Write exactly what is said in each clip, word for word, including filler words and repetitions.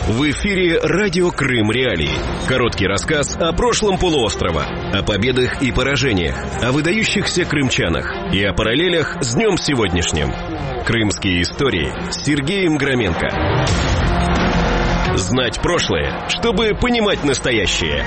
В эфире радио Крым Реалии. Короткий рассказ о прошлом полуострова, о победах и поражениях, о выдающихся крымчанах и о параллелях с днем сегодняшним. Крымские истории с Сергеем Громенко. Знать прошлое, чтобы понимать настоящее.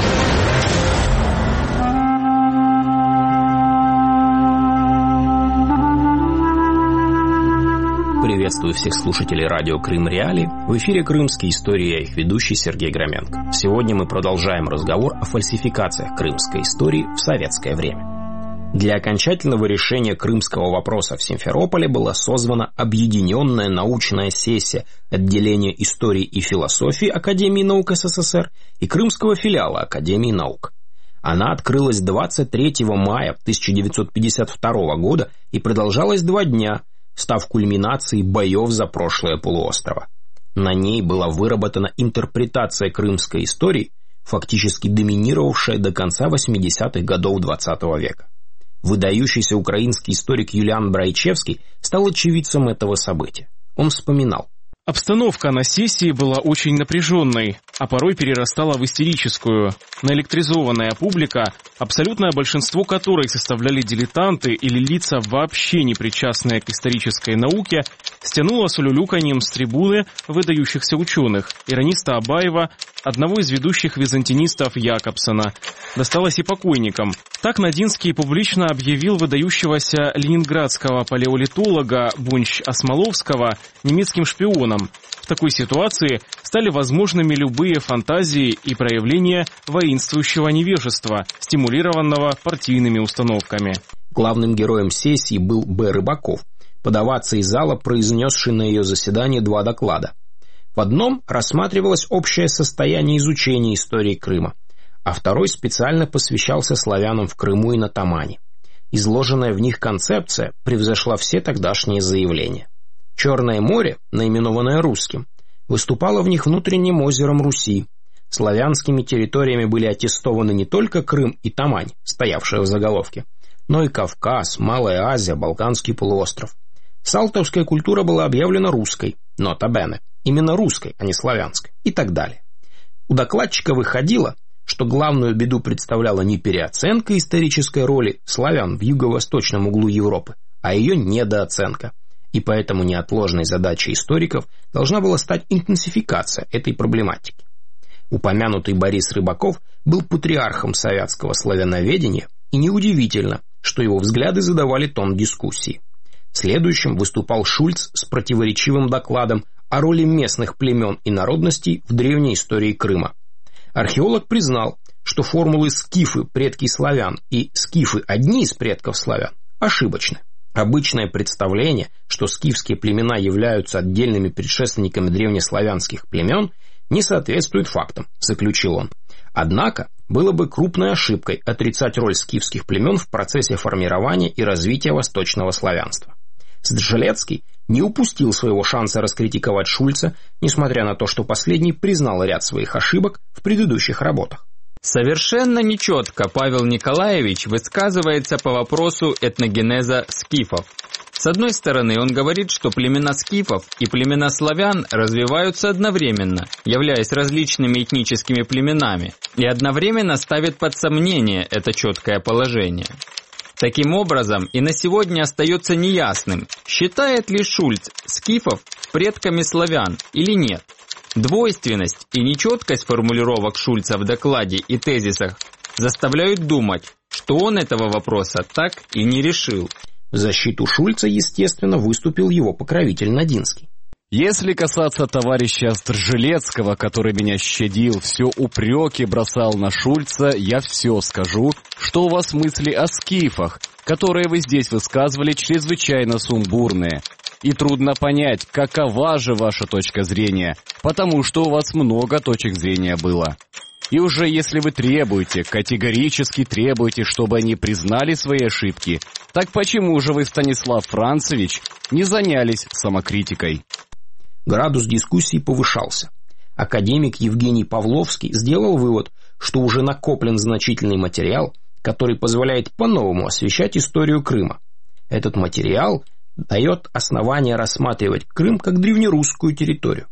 Приветствую всех слушателей радио Крым Реалии. В эфире «Крымские истории», я их ведущий Сергей Громенко. Сегодня мы продолжаем разговор о фальсификациях крымской истории в советское время. Для окончательного решения крымского вопроса в Симферополе была созвана объединенная научная сессия отделения истории и философии Академии наук СССР и крымского филиала Академии наук. Она открылась двадцать третьего мая тысяча девятьсот пятьдесят второго года и продолжалась два дня, став кульминацией боев за прошлое полуострова. На ней была выработана интерпретация крымской истории, фактически доминировавшая до конца восьмидесятых годов двадцатого века. Выдающийся украинский историк Юлиан Брайчевский стал очевидцем этого события. Он вспоминал: обстановка на сессии была очень напряженной, а порой перерастала в истерическую. Наэлектризованная публика, абсолютное большинство которой составляли дилетанты или лица, вообще не причастные к исторической науке, стянула с улюлюканьем с трибуны выдающихся ученых, ирониста Абаева, одного из ведущих византинистов Якобсона. Досталось и покойникам. Так Надинский публично объявил выдающегося ленинградского палеолитолога Бунч Осмоловского немецким шпионом. В такой ситуации стали возможными любые фантазии и проявления воинствующего невежества, стимулированного партийными установками. Главным героем сессии был Б. Рыбаков, подаваться из зала, произнесший на ее заседании два доклада. В одном рассматривалось общее состояние изучения истории Крыма, а второй специально посвящался славянам в Крыму и на Тамане. Изложенная в них концепция превзошла все тогдашние заявления. Черное море, наименованное Русским, выступало в них внутренним озером Руси. Славянскими территориями были аттестованы не только Крым и Тамань, стоявшие в заголовке, но и Кавказ, Малая Азия, Балканский полуостров. Салтовская культура была объявлена русской, нота бене, именно русской, а не славянской, и так далее. У докладчика выходило, что главную беду представляла не переоценка исторической роли славян в юго-восточном углу Европы, а ее недооценка. И поэтому неотложной задачей историков должна была стать интенсификация этой проблематики. Упомянутый Борис Рыбаков был патриархом советского славяноведения, и неудивительно, что его взгляды задавали тон дискуссии. Следующим выступал Шульц с противоречивым докладом о роли местных племен и народностей в древней истории Крыма. Археолог признал, что формулы «скифы – предки славян» и «скифы – одни из предков славян» ошибочны. Обычное представление, что скифские племена являются отдельными предшественниками древнеславянских племен, не соответствует фактам, заключил он. Однако, было бы крупной ошибкой отрицать роль скифских племен в процессе формирования и развития восточного славянства. Сджелецкий не упустил своего шанса раскритиковать Шульца, несмотря на то, что последний признал ряд своих ошибок в предыдущих работах. Совершенно нечетко Павел Николаевич высказывается по вопросу этногенеза скифов. С одной стороны, он говорит, что племена скифов и племена славян развиваются одновременно, являясь различными этническими племенами, и одновременно ставит под сомнение это четкое положение. Таким образом, и на сегодня остается неясным, считает ли Шульц скифов предками славян или нет. Двойственность и нечеткость формулировок Шульца в докладе и тезисах заставляют думать, что он этого вопроса так и не решил. В защиту Шульца, естественно, выступил его покровитель Надинский. Если касаться товарища Стржелецкого, который меня щадил, все упреки бросал на Шульца, я все скажу, что у вас мысли о скифах, которые вы здесь высказывали, чрезвычайно сумбурные. И трудно понять, какова же ваша точка зрения, потому что у вас много точек зрения было. И уже если вы требуете, категорически требуете, чтобы они признали свои ошибки, так почему же вы, Станислав Францевич, не занялись самокритикой? Градус дискуссии повышался. Академик Евгений Павловский сделал вывод, что уже накоплен значительный материал, который позволяет по-новому освещать историю Крыма. Этот материал дает основание рассматривать Крым как древнерусскую территорию.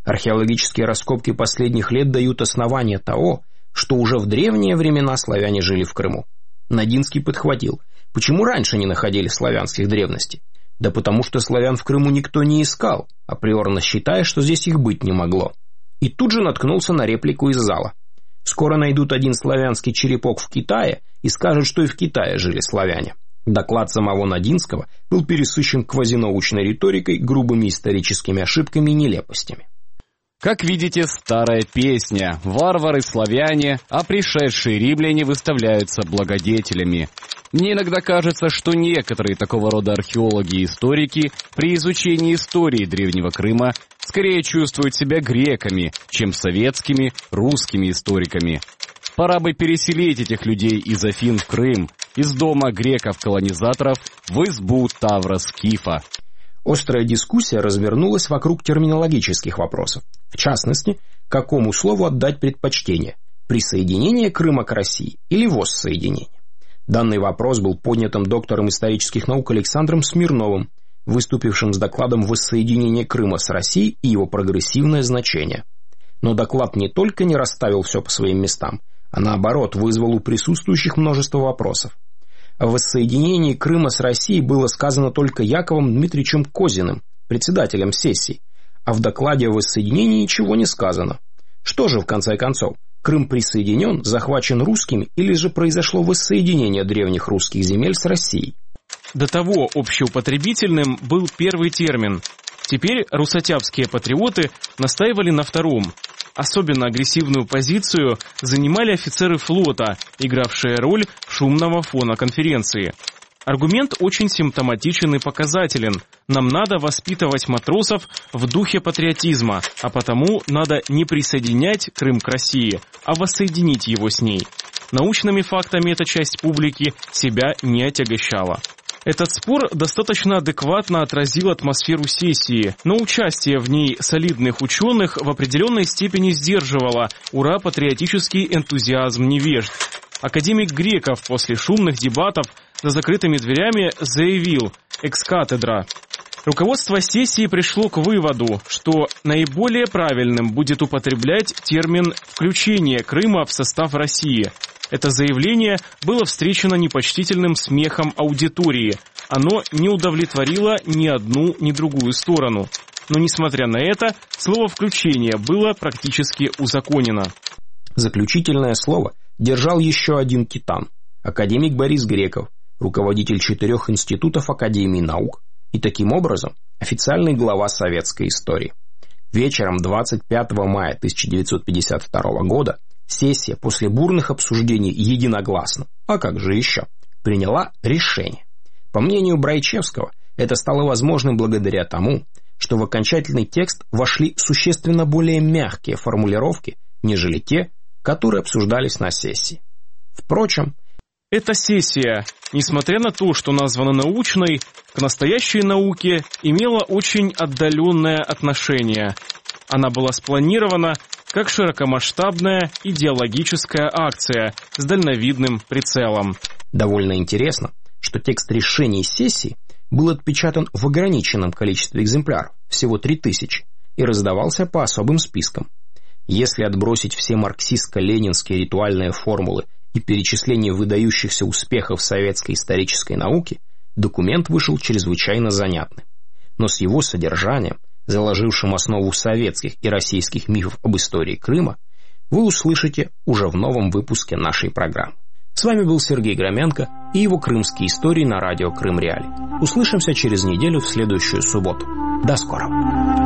Археологические раскопки последних лет дают основания того, что уже в древние времена славяне жили в Крыму. Надинский подхватил: почему раньше не находили славянских древностей? Да потому что славян в Крыму никто не искал, априорно считая, что здесь их быть не могло. И тут же наткнулся на реплику из зала. Скоро найдут один славянский черепок в Китае и скажут, что и в Китае жили славяне. Доклад самого Надинского был пересыщен квазинаучной риторикой, грубыми историческими ошибками и нелепостями. Как видите, старая песня. Варвары-славяне, а пришедшие римляне выставляются благодетелями. Мне иногда кажется, что некоторые такого рода археологи и историки при изучении истории Древнего Крыма скорее чувствуют себя греками, чем советскими, русскими историками. Пора бы переселить этих людей из Афин в Крым, из дома греков-колонизаторов в избу Тавра-Скифа. Острая дискуссия развернулась вокруг терминологических вопросов. В частности, какому слову отдать предпочтение – присоединение Крыма к России или воссоединение. Данный вопрос был поднятым доктором исторических наук Александром Смирновым, выступившим с докладом «Воссоединение Крыма с Россией и его прогрессивное значение». Но доклад не только не расставил все по своим местам, а наоборот вызвал у присутствующих множество вопросов. О воссоединении Крыма с Россией было сказано только Яковом Дмитриевичем Козиным, председателем сессии, а в докладе о воссоединении ничего не сказано. Что же, в конце концов, Крым присоединен, захвачен русскими, или же произошло воссоединение древних русских земель с Россией? До того общеупотребительным был первый термин. Теперь русотябские патриоты настаивали на втором. Особенно агрессивную позицию занимали офицеры флота, игравшие роль шумного фона конференции. Аргумент очень симптоматичен и показателен. Нам надо воспитывать матросов в духе патриотизма, а потому надо не присоединять Крым к России, а воссоединить его с ней. Научными фактами эта часть публики себя не отягощала. Этот спор достаточно адекватно отразил атмосферу сессии, но участие в ней солидных ученых в определенной степени сдерживало ура-патриотический энтузиазм невежд. Академик Греков после шумных дебатов за закрытыми дверями заявил «экс-катедра». Руководство сессии пришло к выводу, что наиболее правильным будет употреблять термин «включение Крыма в состав России». Это заявление было встречено непочтительным смехом аудитории. Оно не удовлетворило ни одну, ни другую сторону. Но, несмотря на это, слово «включение» было практически узаконено. Заключительное слово держал еще один титан – академик Борис Греков, руководитель четырех институтов Академии наук и, таким образом, официальный глава советской истории. Вечером двадцать пятого мая тысяча девятьсот пятьдесят второго года сессия после бурных обсуждений единогласно, а как же еще, приняла решение. По мнению Брайчевского, это стало возможным благодаря тому, что в окончательный текст вошли существенно более мягкие формулировки, нежели те, которые обсуждались на сессии. Впрочем, эта сессия, несмотря на то, что названа научной, к настоящей науке имела очень отдаленное отношение. Она была спланирована как широкомасштабная идеологическая акция с дальновидным прицелом. Довольно интересно, что текст решений сессии был отпечатан в ограниченном количестве экземпляров, всего три тысячи, и раздавался по особым спискам. Если отбросить все марксистско-ленинские ритуальные формулы и перечисление выдающихся успехов советской исторической науки, документ вышел чрезвычайно занятным. Но с его содержанием, заложившим основу советских и российских мифов об истории Крыма, вы услышите уже в новом выпуске нашей программы. С вами был Сергей Громенко и его крымские истории на радио Крым Реали. Услышимся через неделю в следующую субботу. До скорого!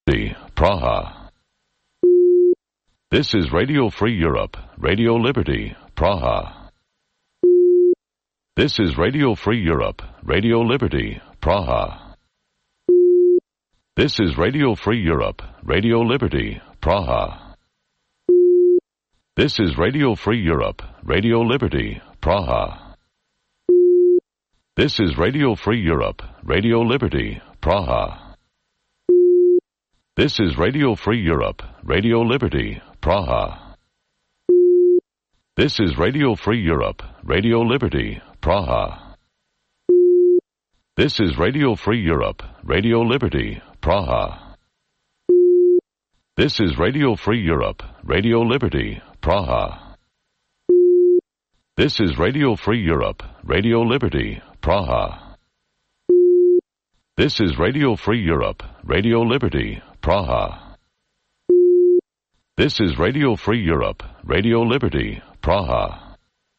Liberty, Praha. This is Radio Free Europe, Radio Liberty, Praha. This is Radio Free Europe, Radio Liberty, Praha. This is Radio Free Europe, Radio Liberty, Praha. This is Radio Free Europe, Radio Liberty, Praha. This is Radio Free Europe, Radio Liberty, Praha. This is Radio Free Europe, Radio Liberty, Praha. This is Radio Free Europe, Radio Liberty, Praha. This is Radio Free Europe, Radio Liberty, Praha. This is Radio Free Europe, Radio Liberty, Praha. This is Radio Free Europe, Radio Liberty, Praha. This is Radio Free Europe, Radio Liberty, Praha. This is Radio Free Europe, Radio Liberty, Praha.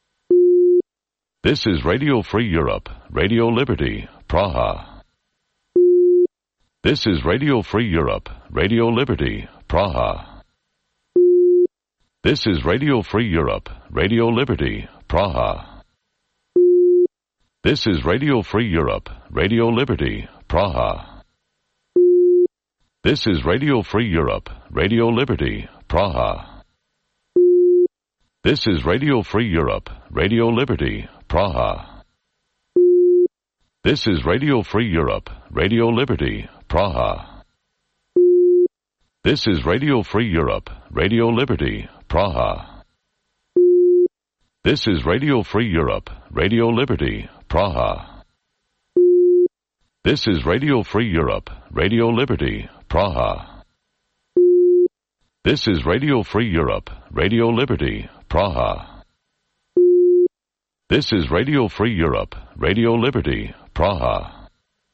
This is Radio Free Europe, Radio Liberty, Praha. This is Radio Free Europe, Radio Liberty, Praha. This is Radio Free Europe, Radio Liberty, Praha. This is Radio Free Europe, Radio Liberty, Praha. This is Radio Free Europe, Radio Liberty, Praha. This is Radio Free Europe, Radio Liberty, Praha. This is Radio Free Europe, Radio Liberty, Praha. This is Radio Free Europe, Radio Liberty, Praha. This is Radio Free Europe, Radio Liberty, Praha. This is Radio Free Europe, Radio Liberty, Praha. This is Radio Free Europe, Radio Liberty, Praha. This is Radio Free Europe, Radio Liberty, Praha.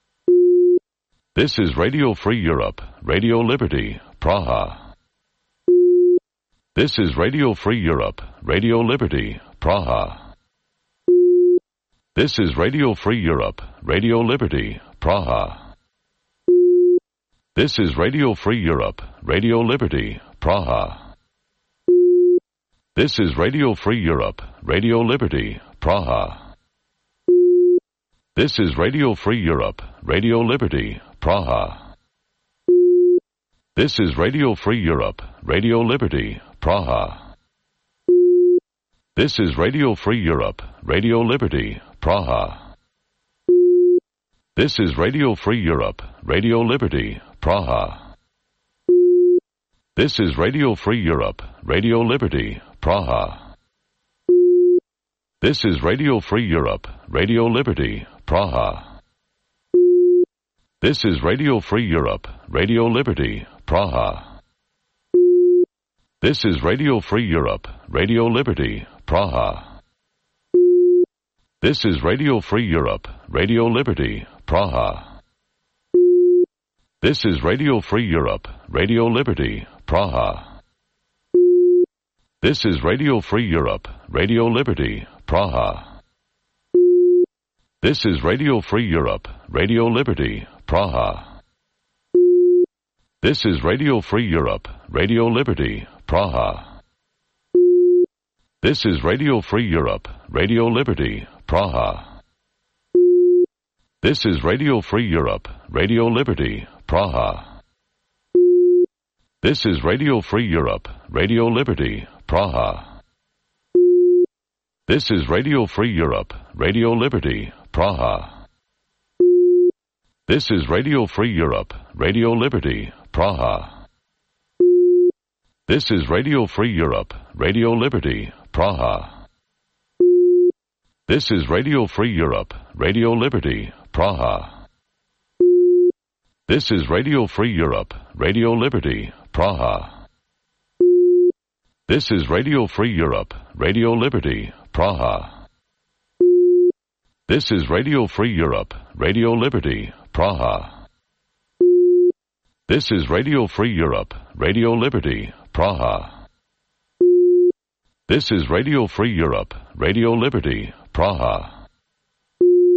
This is Radio Free Europe, Radio Liberty, Praha. This is Radio Free Europe, Radio Liberty, Praha. This is Radio Free Europe, Radio Liberty, Praha. This is Radio Free Europe, Radio Liberty, Praha. This is Radio Free Europe, Radio Liberty, Praha. This is Radio Free Europe, Radio Liberty, Praha. This is Radio Free Europe, Radio Liberty, Praha. This is Radio Free Europe, Radio Liberty, Praha. This is Radio Free Europe, Radio Liberty, Praha. This is Radio Free Europe, Radio Liberty, Praha. This is Radio Free Europe, Radio Liberty, Praha. This is Radio Free Europe, Radio Liberty, Praha. This is Radio Free Europe, Radio Liberty, Praha. This is Radio Free Europe, Radio Liberty, Praha. This is Radio Free Europe, Radio Liberty, Praha. This is Radio Free Europe, Radio Liberty, Praha. This is Radio Free Europe, Radio Liberty, Praha. This is Radio Free Europe, Radio Liberty, Praha. This is Radio Free Europe, Radio Liberty, Praha. This is Radio Free Europe, Radio Liberty, Praha. This is Radio Free Europe, Radio Liberty, Praha. This is Radio Free Europe, Radio Liberty, Praha. This is Radio Free Europe, Radio Liberty, Praha. This is Radio Free Europe, Radio Liberty, Praha. This is Radio Free Europe, Radio Liberty, Praha. This is Radio Free Europe, Radio Liberty, Praha. This is Radio Free Europe, Radio Liberty, Praha. This is Radio Free Europe, Radio Liberty, Praha. This is Radio Free Europe, Radio Liberty, Praha. This is Radio Free Europe, Radio Liberty, Praha.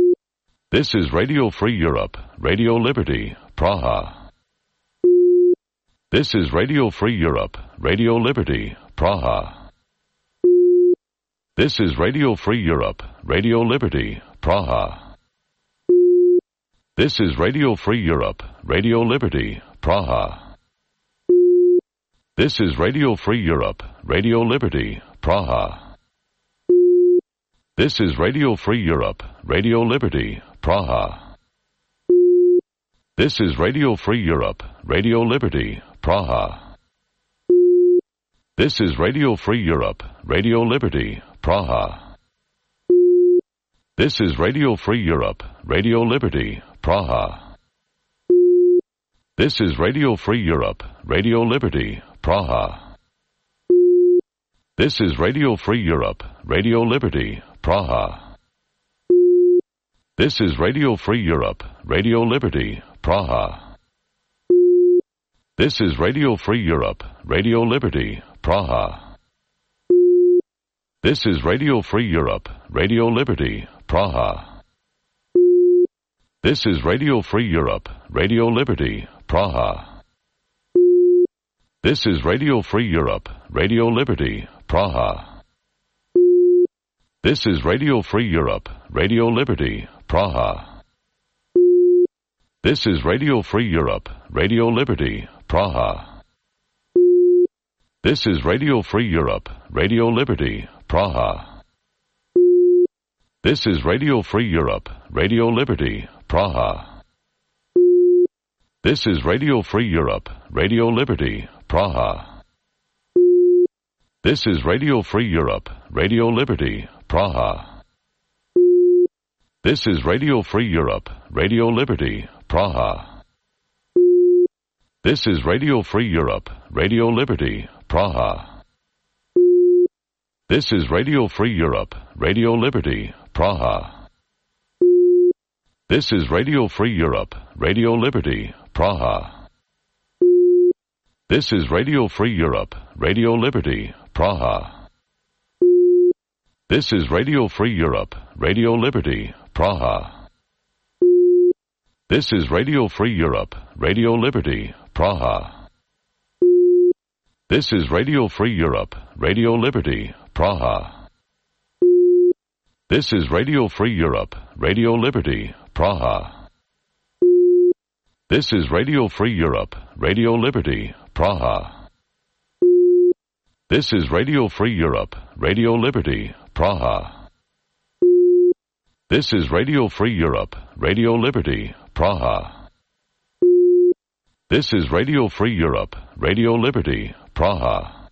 This is Radio Free Europe, Radio Liberty, Praha. This is Radio Free Europe, Radio Liberty, Praha. This is Radio Free Europe, Radio Liberty, Praha. This is Radio Free Europe, Radio Liberty, Praha. This is Radio Free Europe, Radio Liberty, Praha. This is Radio Free Europe, Radio Liberty, Praha. This is Radio Free Europe, Radio Liberty, Praha. This is Radio Free Europe, Radio Liberty, Praha. This is Radio Free Europe, Radio Liberty, Praha. This is Radio Free Europe, Radio Liberty, Praha. This is Radio Free Europe, Radio Liberty, Praha. This is Radio Free Europe, Radio Liberty, Praha. This is Radio Free Europe, Radio Liberty, Praha. This is Radio Free Europe, Radio Liberty, Praha. This is Radio Free Europe, Radio Liberty, Praha. This is Radio Free Europe, Radio Liberty, Praha. This is Radio Free Europe, Radio Liberty, Praha. This is Radio Free Europe, Radio Liberty, Praha. This is Radio Free Europe, Radio Liberty, Praha. This is Radio Free Europe, Radio Liberty, Praha. This is Radio Free Europe, Radio Liberty, Praha. This is Radio Free Europe, Radio Liberty, Praha. This is Radio Free Europe, Radio Liberty, Praha. This is Radio Free Europe, Radio Liberty, Praha. This is Radio Free Europe, Radio Liberty, Praha. This is Radio Free Europe, Radio Liberty, Praha. This is Radio Free Europe, Radio Liberty, Praha. This is Radio Free Europe, Radio Liberty, Praha. This is Radio Free Europe, Radio Liberty, Praha. This is Radio Free Europe, Radio Liberty, Praha. This is Radio Free Europe, Radio Liberty, Praha. This is Radio Free Europe, Radio Liberty, Praha. This is Radio Free Europe, Radio Liberty, Praha. This is Radio Free Europe, Radio Liberty, Praha. This is Radio Free Europe, Radio Liberty, Praha.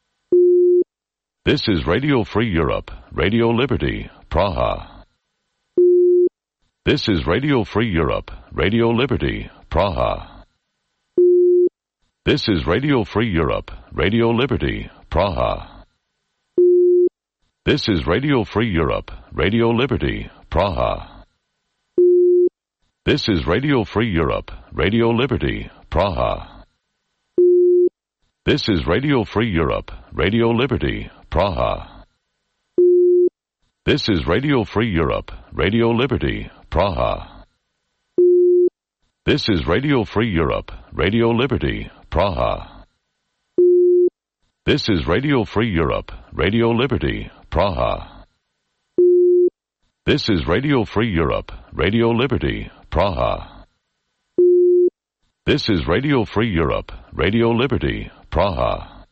This is Radio Free Europe, Radio Liberty, Praha. This is Radio Free Europe, Radio Liberty, Praha. This is Radio Free Europe, Radio Liberty, Praha. This is Radio Free Europe, Radio Liberty, Praha. This is Radio Free Europe, Radio Liberty, Praha. This is Radio Free Europe, Radio Liberty, Praha. This is Radio Free Europe, Radio Liberty, Praha. This is Radio Free Europe, Radio Liberty, Praha. This is Radio Free Europe, Radio Liberty, Praha. This is Radio Free Europe, Radio Liberty, Praha. This is Radio Free Europe, Radio Liberty, Praha.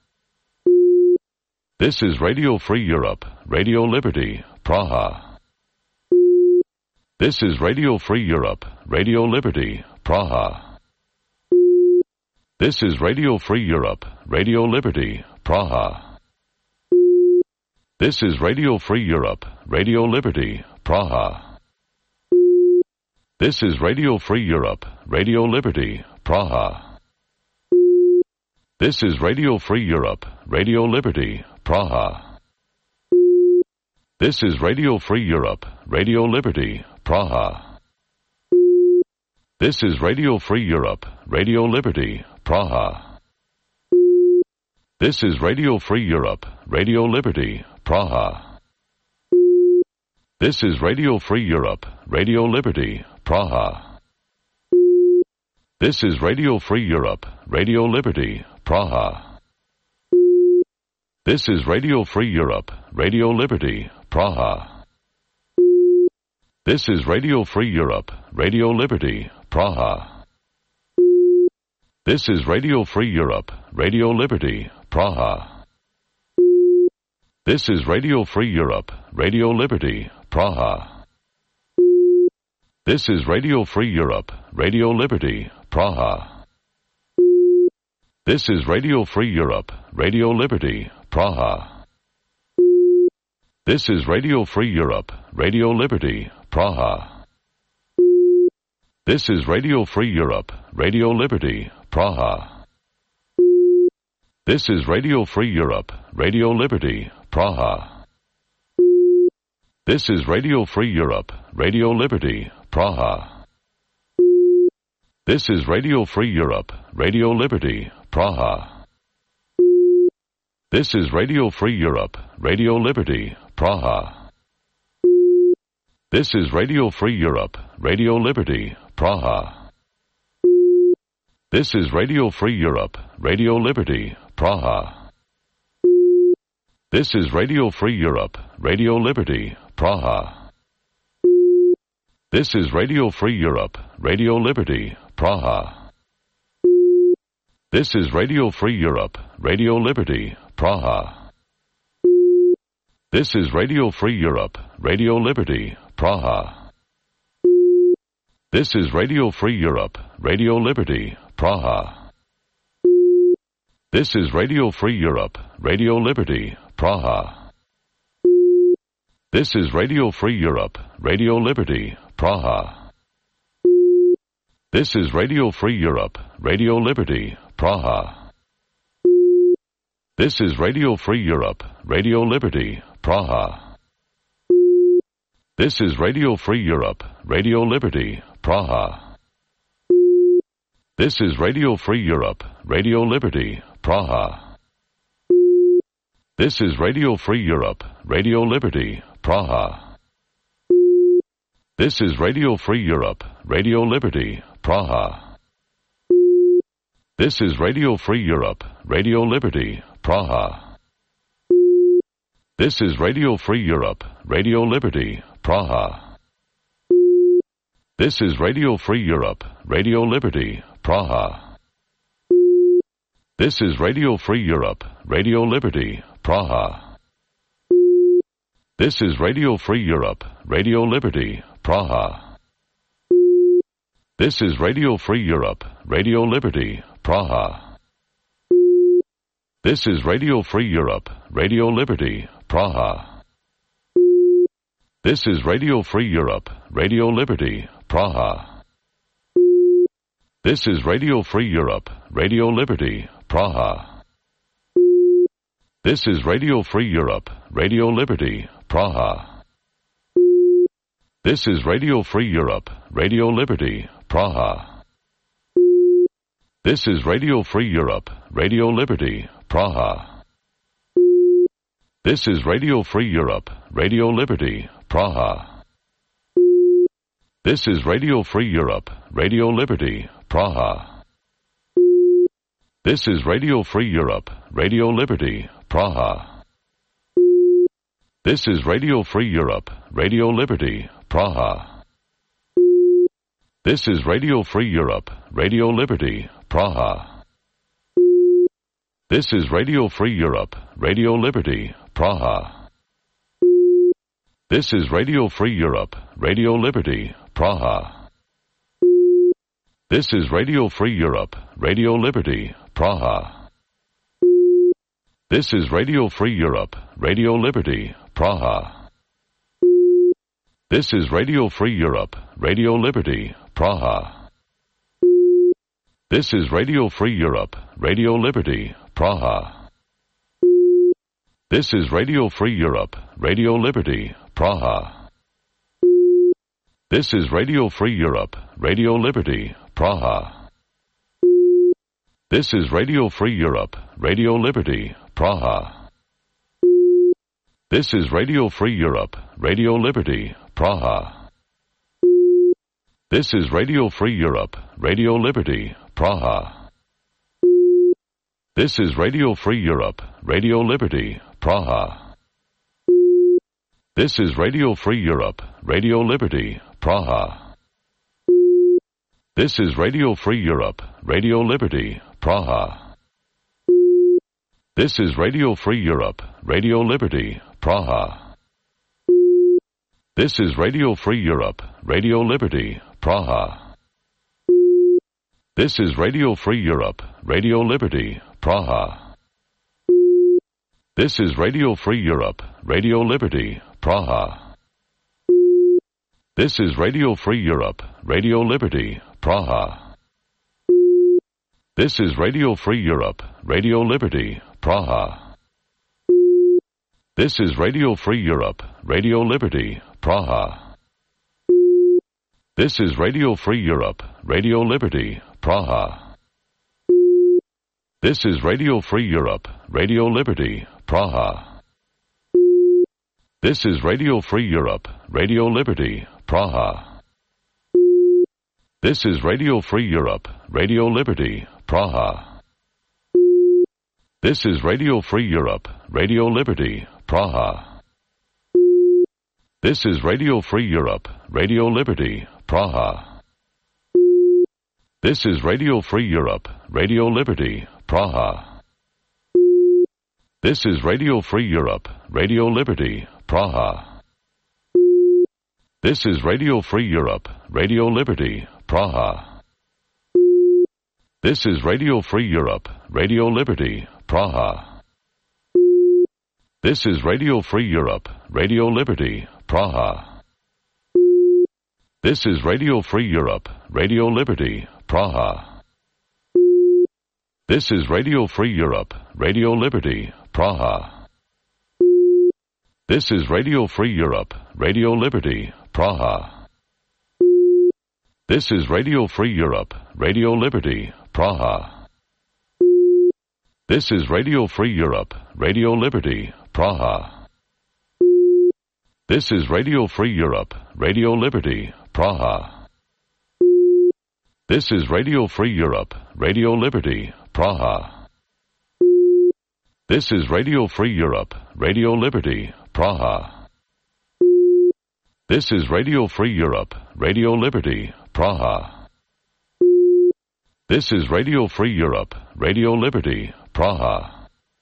This is Radio Free Europe, Radio Liberty, Praha. This is Radio Free Europe, Radio Liberty, Praha. This is Radio Free Europe, Radio Liberty, Praha. This is Radio Free Europe, Radio Liberty, Praha. This is Radio Free Europe, Radio Liberty, Praha. This is Radio Free Europe, Radio Liberty, Praha. This is Radio Free Europe, Radio Liberty, Praha. This is Radio Free Europe, Radio Liberty, Praha. This is Radio Free Europe, Radio Liberty, Praha. This is Radio Free Europe, Radio Liberty, Praha. This is Radio Free Europe, Radio Liberty, Praha. This is Radio Free Europe, Radio Liberty, Praha. This is Radio Free Europe, Radio Liberty, Praha. This is Radio Free Europe, Radio Liberty, Praha. This is Radio Free Europe, Radio Liberty, Praha. This is Radio Free Europe, Radio Liberty, Praha. This is Radio Free Europe, Radio Liberty, Praha. This is Radio Free Europe, Radio Liberty, Praha. This is Radio Free Europe, Radio Liberty, Praha. This is Radio Free Europe, Radio Liberty, Praha. This is Radio Free Europe, Radio Liberty, Praha. This is Radio Free Europe, Radio Liberty, Praha. This is Radio Free Europe, Radio Liberty, Praha. This is Radio Free Europe, Radio Liberty, Praha. This is Radio Free Europe, Radio Liberty, Praha. This is Radio Free Europe, Radio Liberty, Praha. This is Radio Free Europe, Radio Liberty, Praha. This is Radio Free Europe, Radio Liberty, Praha. This is Radio Free Europe, Radio Liberty, Praha. This is Radio Free Europe, Radio Liberty, Praha. This is Radio Free Europe, Radio Liberty, Praha. This is Radio Free Europe, Radio Liberty, Praha. This is Radio Free Europe, Radio Liberty, Praha. This is Radio Free Europe, Radio Liberty, Praha. This is Radio Free Europe, Radio Liberty, Praha. This is Radio Free Europe, Radio Liberty, Praha. This is Radio Free Europe, Radio Liberty, Praha. This is Radio Free Europe, Radio Liberty, Praha. This is Radio Free Europe, Radio Liberty, Praha. This is Radio Free Europe, Radio Liberty, Praha. This is Radio Free Europe, Radio Liberty, Praha. This is Radio Free Europe, Radio Liberty, Praha. This is Radio Free Europe, Radio Liberty, Praha. This is Radio Free Europe, Radio Liberty, Praha. This is Radio Free Europe, Radio Liberty, Praha. This is Radio Free Europe, Radio Liberty, Praha. This is Radio Free Europe, Radio Liberty, Praha. This is Radio Free Europe, Radio Liberty, Praha. This is Radio Free Europe, Radio Liberty, Praha. This is Radio Free Europe, Radio Liberty, Praha. This is Radio Free Europe, Radio Liberty, Praha. This is Radio Free Europe, Radio Liberty, Praha. This is Radio Free Europe, Radio Liberty, Praha. This is Radio Free Europe, Radio Liberty, Praha. This is Radio Free Europe, Radio Liberty, Praha. This is Radio Free Europe, Radio Liberty, Praha. This is Radio Free Europe, Radio Liberty, Praha. This is Radio Free Europe, Radio Liberty, Praha. This is Radio Free Europe, Radio Liberty, Praha. This is Radio Free Europe, Radio Liberty, Praha. This is Radio Free Europe, Radio Liberty, Praha. This is Radio Free Europe, Radio Liberty, Praha. This is Radio Free Europe, Radio Liberty, Praha. This is Radio Free Europe, Radio Liberty, Praha. This is Radio Free Europe, Radio Liberty, Praha. This is Radio Free Europe, Radio Liberty, Praha. This is Radio Free Europe, Radio Liberty, Praha. This is Radio Free Europe, Radio Liberty, Praha. This is Radio Free Europe, Radio Liberty, Praha. This is Radio Free Europe, Radio Liberty, Praha. This is Radio Free Europe, Radio Liberty, Praha. This is Radio Free Europe, Radio Liberty, Praha. This is Radio Free Europe, Radio Liberty, Praha. This is Radio Free Europe, Radio Liberty, Praha. This is Radio Free Europe, Radio Liberty, Praha. This is Radio Free Europe, Radio Liberty, Praha. This is Radio Free Europe, Radio Liberty, Praha. This is Radio Free Europe, Radio Liberty, Praha. This is Radio Free Europe, Radio Liberty, Praha. This is Radio Free Europe, Radio Liberty, Praha. This is Radio Free Europe, Radio Liberty, Praha. This is Radio Free Europe, Radio Liberty, Praha. This is Radio Free Europe, Radio Liberty, Praha. This is Radio Free Europe, Radio Liberty, Praha. This is Radio Free Europe, Radio Liberty, Praha. This is Radio Free Europe, Radio Liberty, Praha. This is Radio Free Europe, Radio Liberty, Praha. This is Radio Free Europe, Radio Liberty, Praha. This is Radio Free Europe, Radio Liberty, Praha. This is Radio Free Europe, Radio Liberty, Praha. This is Radio Free Europe, Radio Liberty, Praha. This is Radio Free Europe, Radio Liberty, Praha. This is Radio Free Europe, Radio Liberty, Praha. This is Radio Free Europe, Radio Liberty, Praha. This is Radio Free Europe, Radio Liberty, Praha. This is Radio Free Europe, Radio Liberty, Praha. This is Radio Free Europe, Radio Liberty, Praha.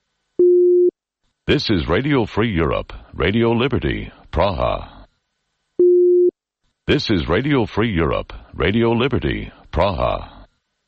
This is Radio Free Europe, Radio Liberty, Praha. This is Radio Free Europe, Radio Liberty, Praha.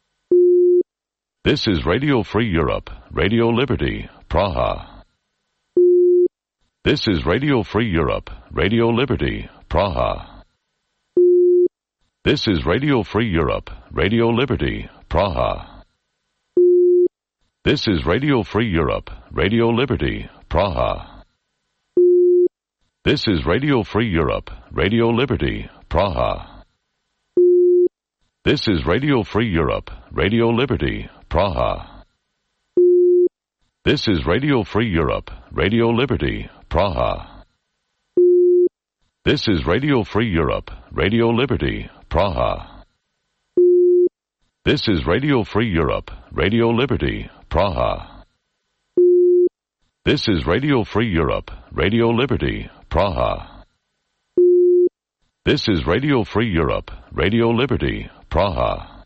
This is Radio Free Europe, Radio Liberty, Praha. This is Radio Free Europe, Radio Liberty, Praha. This is Radio Free Europe, Radio Liberty, Praha. This is Radio Free Europe, Radio Liberty, Praha. This is Radio Free Europe, Radio Liberty, Praha. This is Radio Free Europe, Radio Liberty, Praha. This is Radio Free Europe, Radio Liberty, Praha. This is Radio Free Europe, Radio Liberty, Praha. This is Radio Free Europe, Radio Liberty, Praha. This is Radio Free Europe, Radio Liberty, Praha. This is Radio Free Europe, Radio Liberty, Praha.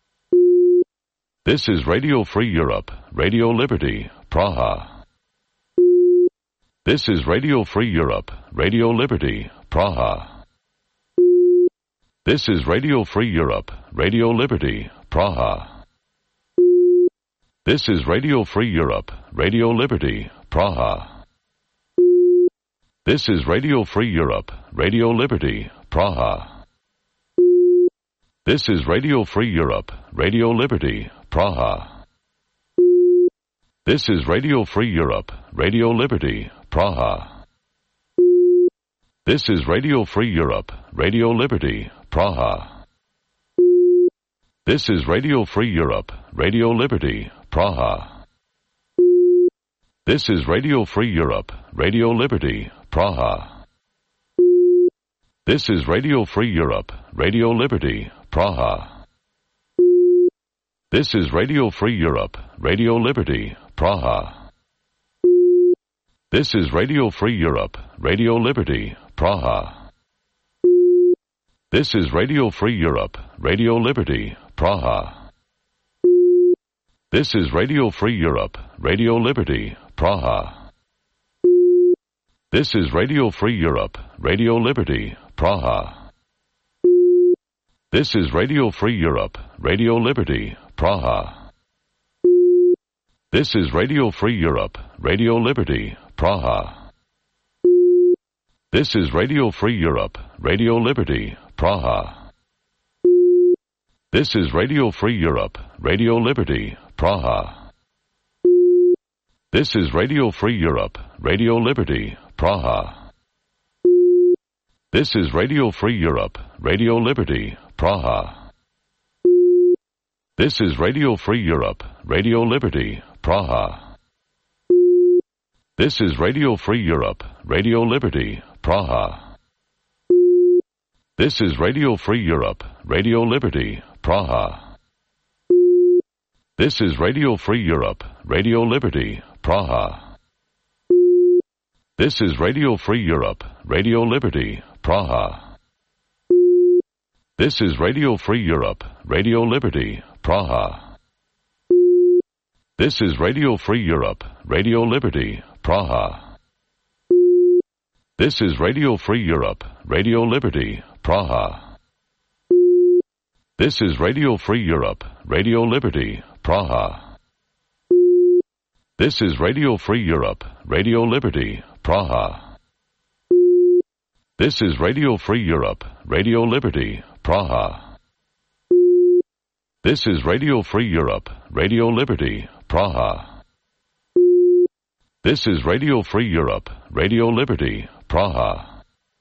This is Radio Free Europe, Radio Liberty, Praha. This is Radio Free Europe, Radio Liberty, Praha. This is Radio Free Europe, Radio Liberty, Praha. This is Radio Free Europe, Radio Liberty, Praha. This is Radio Free Europe, Radio Liberty, Praha. This is Radio Free Europe, Radio Liberty, Praha. This is Radio Free Europe, Radio Liberty, Praha. This is Radio Free Europe, Radio Liberty, Praha. This is Radio Free Europe, Radio Liberty, Praha. This is Radio Free Europe, Radio Liberty, Praha. This is Radio Free Europe, Radio Liberty, Praha. This is Radio Free Europe, Radio Liberty, Praha. This is Radio Free Europe, Radio Liberty, Praha. This is Radio Free Europe, Radio Liberty, Praha. This is Radio Free Europe, Radio Liberty, Praha. This is Radio Free Europe, Radio Liberty, Praha. This is Radio Free Europe, Radio Liberty, Praha. This is Radio Free Europe, Radio Liberty, Praha. This is Radio Free Europe, Radio Liberty, Praha. This is Radio Free Europe, Radio Liberty, Praha. This is Radio Free Europe, Radio Liberty, Praha. This is Radio Free Europe, Radio Liberty, Praha. This is Radio Free Europe, Radio Liberty, Praha. This is Radio Free Europe, Radio Liberty, Praha. This is Radio Free Europe, Radio Liberty, Praha. This is Radio Free Europe, Radio Liberty, Praha. This is Radio Free Europe, Radio Liberty, Praha. This is Radio Free Europe, Radio Liberty, Praha. This is Radio Free Europe, Radio Liberty, Praha. This is Radio Free Europe, Radio Liberty, Praha. This is Radio Free Europe, Radio Liberty, Praha. This is Radio Free Europe, Radio Liberty, Praha. This is Radio Free Europe, Radio Liberty, Praha. This is Radio Free Europe, Radio Liberty, Praha. This is Radio Free Europe, Radio Liberty, Praha.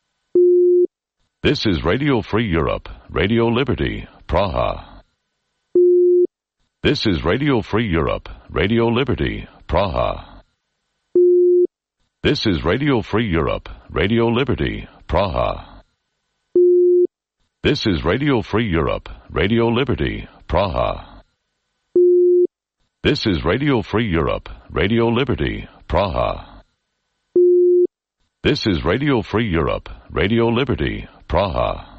This is Radio Free Europe, Radio Liberty, Praha. This is Radio Free Europe, Radio Liberty, Praha. This is Radio Free Europe, Radio Liberty, Praha. This is Radio Free Europe, Radio Liberty, Praha. This is Radio Free Europe, Radio Liberty, Praha. This is Radio Free Europe, Radio Liberty, Praha.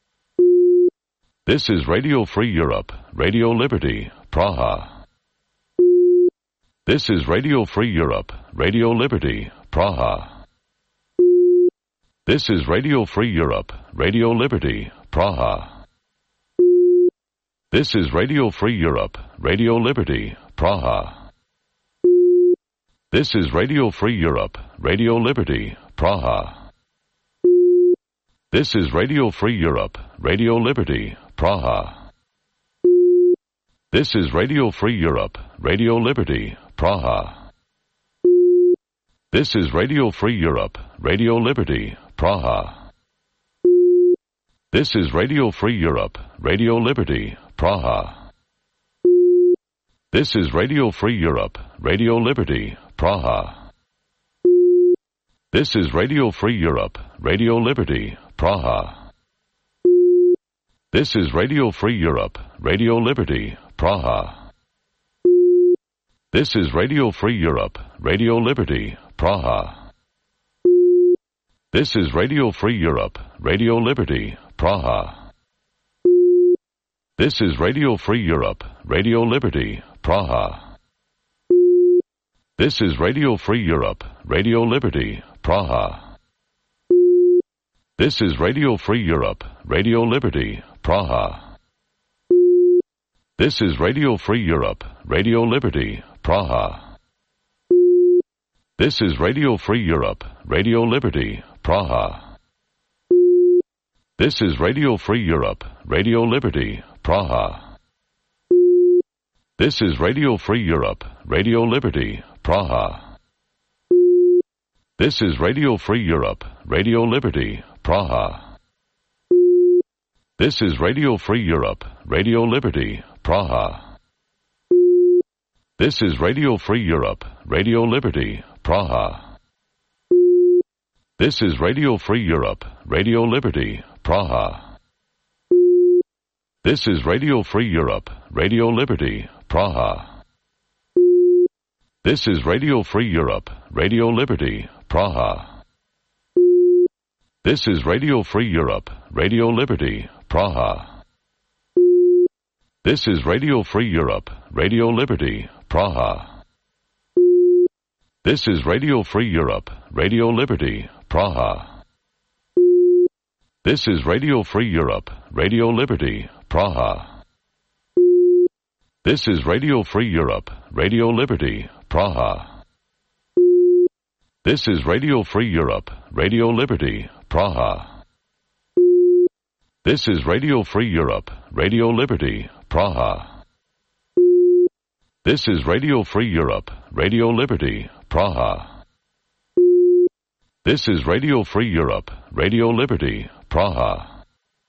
This is Radio Free Europe, Radio Liberty, Praha. This is Radio Free Europe, Radio Liberty, Praha. This is Radio Free Europe, Radio Liberty, Praha. This is Radio Free Europe, Radio Liberty, Praha. This is Radio Free Europe, Radio Liberty, Praha. This is Radio Free Europe, Radio Liberty, Praha. This is Radio Free Europe, Radio Liberty, Praha. This is Radio Free Europe, Radio Liberty, Praha. This is Radio Free Europe, Radio Liberty, Praha. This is Radio Free Europe, Radio Liberty, Praha. This is Radio Free Europe, Radio Liberty, Praha. This is Radio Free Europe, Radio Liberty, Praha. This is Radio Free Europe, Radio Liberty, Praha. This is Radio Free Europe, Radio Liberty, Praha. This is Radio Free Europe, Radio Liberty, Praha. This is Radio Free Europe, Radio Liberty, Praha. This is Radio Free Europe, Radio Liberty, Praha. This is Radio Free Europe, Radio Liberty, Praha. This is Radio Free Europe, Radio Liberty, Praha. This is Radio Free Europe, Radio Liberty, Praha. This is Radio Free Europe, Radio Liberty, Praha. This is Radio Free Europe, Radio Liberty, Praha. This is Radio Free Europe, Radio Liberty, Praha. This is Radio Free Europe, Radio Liberty, Praha. This is Radio Free Europe, Radio Liberty, Praha. This is Radio Free Europe, Radio Liberty, Praha. This is Radio Free Europe, Radio Liberty, Praha. This is Radio Free Europe, Radio Liberty, Praha. This is Radio Free Europe, Radio Liberty, Praha. This is Radio Free Europe, Radio Liberty, Praha. This is Radio Free Europe, Radio Liberty, Praha. This is Radio Free Europe, Radio Liberty, Praha. This is Radio Free Europe, Radio Liberty, Praha. This is Radio Free Europe, Radio Liberty, Praha. This is Radio Free Europe, Radio Liberty, Praha. This is Radio Free Europe, Radio Liberty, Praha.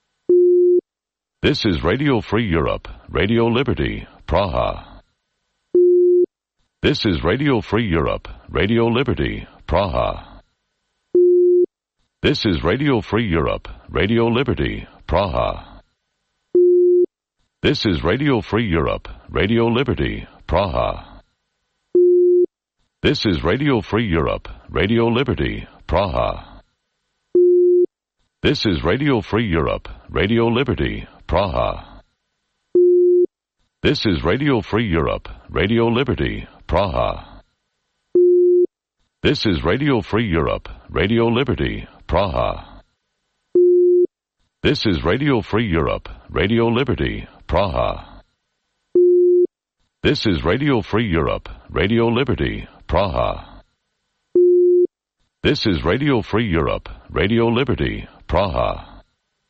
This is Radio Free Europe, Radio Liberty, Praha. This is Radio Free Europe, Radio Liberty, Praha. This is Radio Free Europe, Radio Liberty, Praha. This is Radio Free Europe, Radio Liberty, Praha. This is Radio Free Europe, Radio Liberty, Praha. This is Radio Free Europe, Radio Liberty, Praha. This is Radio Free Europe, Radio Liberty, Praha. This is Radio Free Europe, Radio Liberty, Praha. This is Radio Free Europe, Radio Liberty, Praha. This is Radio Free Europe, Radio Liberty, Praha. This is Radio Free Europe, Radio Liberty, Praha.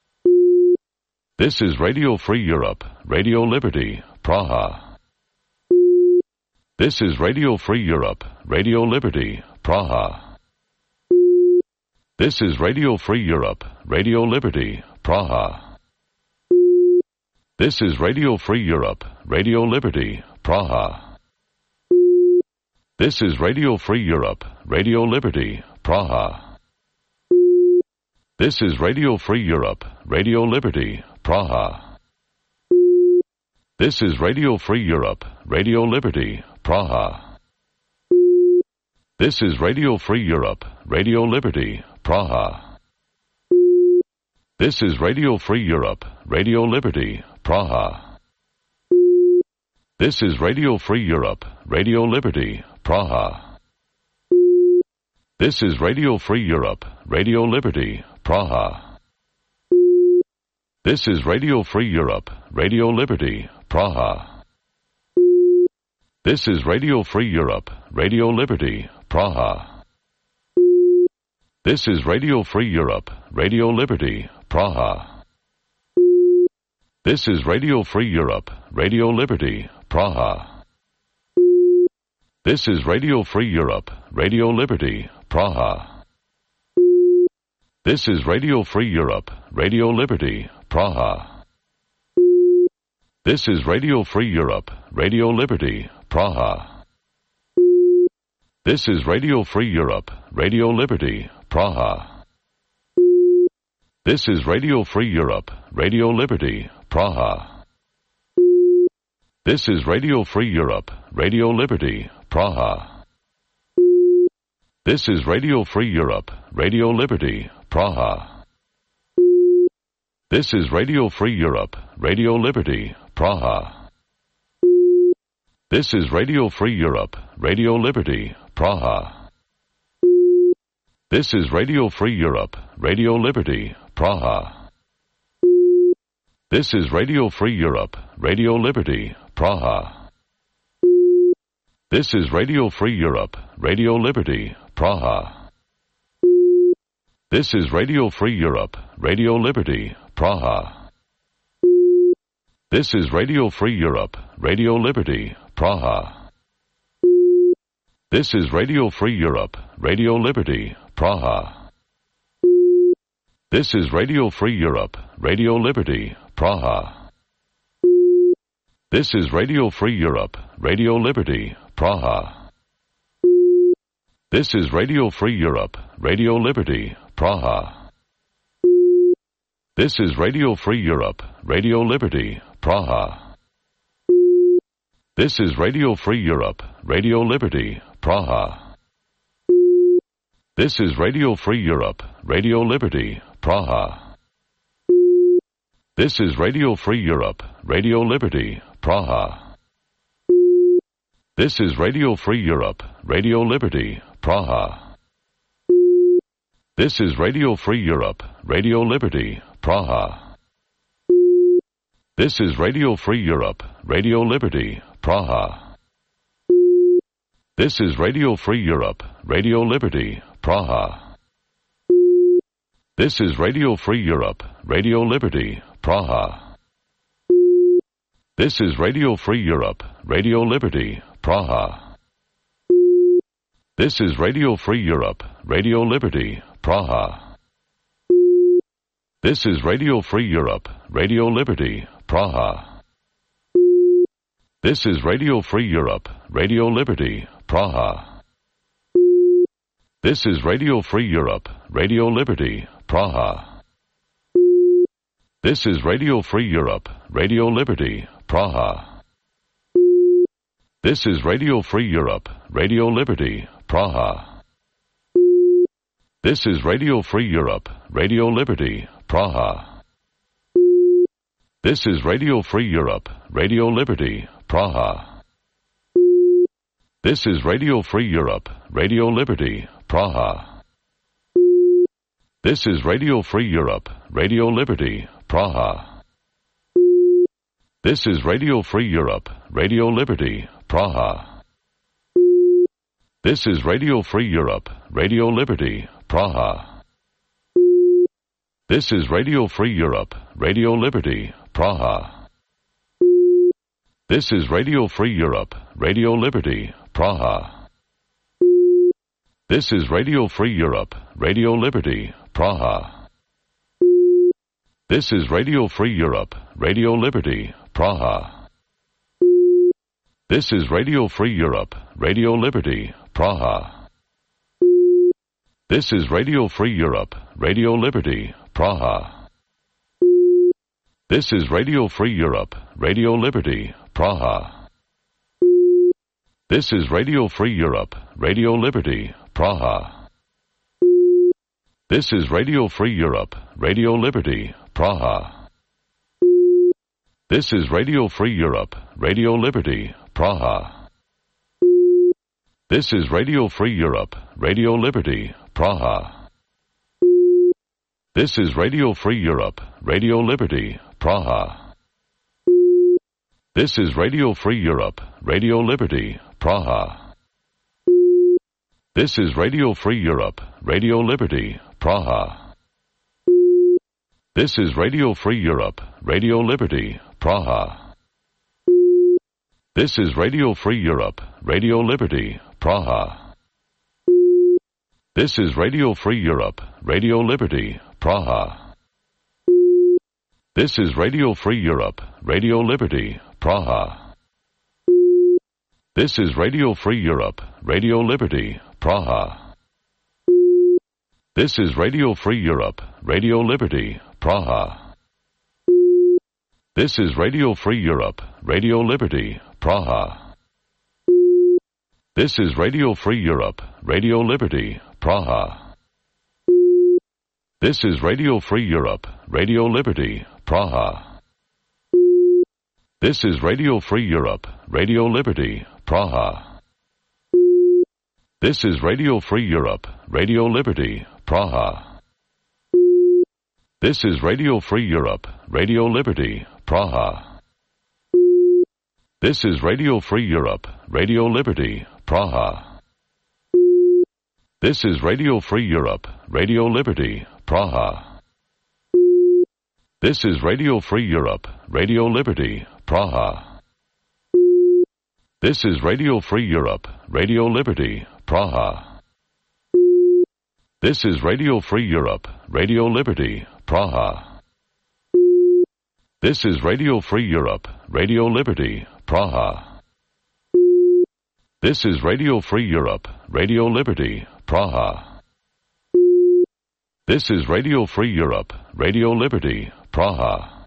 This is Radio Free Europe, Radio Liberty, Praha. This is Radio Free Europe, Radio Liberty, Praha. This is Radio Free Europe, Radio Liberty, Praha. This is Radio Free Europe, Radio Liberty, Praha. This is Radio Free Europe, Radio Liberty, Praha. This is Radio Free Europe, Radio Liberty, Praha. This is Radio Free Europe, Radio Liberty, Praha. This is Radio Free Europe, Radio Liberty, Praha. This is Radio Free Europe, Radio Liberty, Praha. This is Radio Free Europe, Radio Liberty, Praha. This is Radio Free Europe, Radio Liberty, Praha. This is Radio Free Europe, Radio Liberty, Praha. This is Radio Free Europe, Radio Liberty, Praha. This is Radio Free Europe, Radio Liberty, Praha. This is Radio Free Europe, Radio Liberty, Praha. This is Radio Free Europe, Radio Liberty, Praha. This is Radio Free Europe, Radio Liberty, Praha. This is Radio Free Europe, Radio Liberty, Praha. This is Radio Free Europe, Radio Liberty, Praha. This is Radio Free Europe, Radio Liberty, Praha. This is Radio Free Europe, Radio Liberty, Praha. This is Radio Free Europe, Radio Liberty, Praha. This is Radio Free Europe, Radio Liberty, Praha. This is Radio Free Europe, Radio Liberty, Praha. This is Radio Free Europe, Radio Liberty, Praha. This is Radio Free Europe, Radio Liberty, Praha. This is Radio Free Europe, Radio Liberty, Praha. This is Radio Free Europe, Radio Liberty, Praha. This is Radio Free Europe, Radio Liberty, Praha. This is Radio Free Europe, Radio Liberty, Praha. This is Radio Free Europe, Radio Liberty, Praha. This is Radio Free Europe, Radio Liberty, Praha. This is Radio Free Europe, Radio Liberty, Praha. This is Radio Free Europe, Radio Liberty, Praha. This is Radio Free Europe, Radio Liberty, Praha. This is Radio Free Europe, Radio Liberty, Praha. This is Radio Free Europe, Radio Liberty, Praha. This is Radio Free Europe, Radio Liberty, Praha. This is Radio Free Europe, Radio Liberty, Praha. This is Radio Free Europe, Radio Liberty, Praha. This is Radio Free Europe, Radio Liberty, Praha. This is Radio Free Europe, Radio Liberty, Praha. This is Radio Free Europe, Radio Liberty, Praha. This is Radio Free Europe, Radio Liberty, Praha. This is Radio Free Europe, Radio Liberty, Praha. This is Radio Free Europe, Radio Liberty, Praha. This is Radio Free Europe, Radio Liberty, Praha. This is Radio Free Europe, Radio Liberty, Praha. This is Radio Free Europe, Radio Liberty, Praha. This is Radio Free Europe, Radio Liberty, Praha. This is Radio Free Europe, Radio Liberty, Praha. This is Radio Free Europe, Radio Liberty, Praha. This is Radio Free Europe, Radio Liberty, Praha. This is Radio Free Europe, Radio Liberty, Praha. This is Radio Free Europe, Radio Liberty, Praha. This is Radio Free Europe, Radio Liberty, Praha. This is Radio Free Europe, Radio Liberty, Praha. This is Radio Free Europe, Radio Liberty, Praha. This is Radio Free Europe, Radio Liberty, Praha. This is Radio Free Europe, Radio Liberty, Praha. This is Radio Free Europe, Radio Liberty, Praha. This is Radio Free Europe, Radio Liberty, Praha. This is Radio Free Europe, Radio Liberty, Praha. This is Radio Free Europe, Radio Liberty, Praha. This is Radio Free Europe, Radio Liberty, Praha. This is Radio Free Europe, Radio Liberty, Praha. This is Radio Free Europe, Radio Liberty, Praha. This is Radio Free Europe, Radio Liberty, Praha. This is Radio Free Europe, Radio Liberty, Praha. This is Radio Free Europe, Radio Liberty, Praha. This is Radio Free Europe, Radio Liberty, Praha. This is Radio Free Europe, Radio Liberty, Praha. This is Radio Free Europe, Radio Liberty, Praha. This is Radio Free Europe, Radio Liberty, Praha. This is Radio Free Europe, Radio Liberty, Praha. This is Radio Free Europe, Radio Liberty, Praha. This is Radio Free Europe, Radio Liberty, Praha. This is Radio Free Europe, Radio Liberty, Praha. This is Radio Free Europe, Radio Liberty, Praha. This is Radio Free Europe, Radio Liberty, Praha. This is Radio Free Europe, Radio Liberty, Praha. This is Radio Free Europe, Radio Liberty, Praha. This is Radio Free Europe, Radio Liberty, Praha. This is Radio Free Europe, Radio Liberty, Praha. This is Radio Free Europe, Radio Liberty, Praha. This is Radio Free Europe, Radio Liberty, Praha. This is Radio Free Europe, Radio Liberty, Praha. This is Radio Free Europe, Radio Liberty, Praha. This is Radio Free Europe, Radio Liberty, Praha.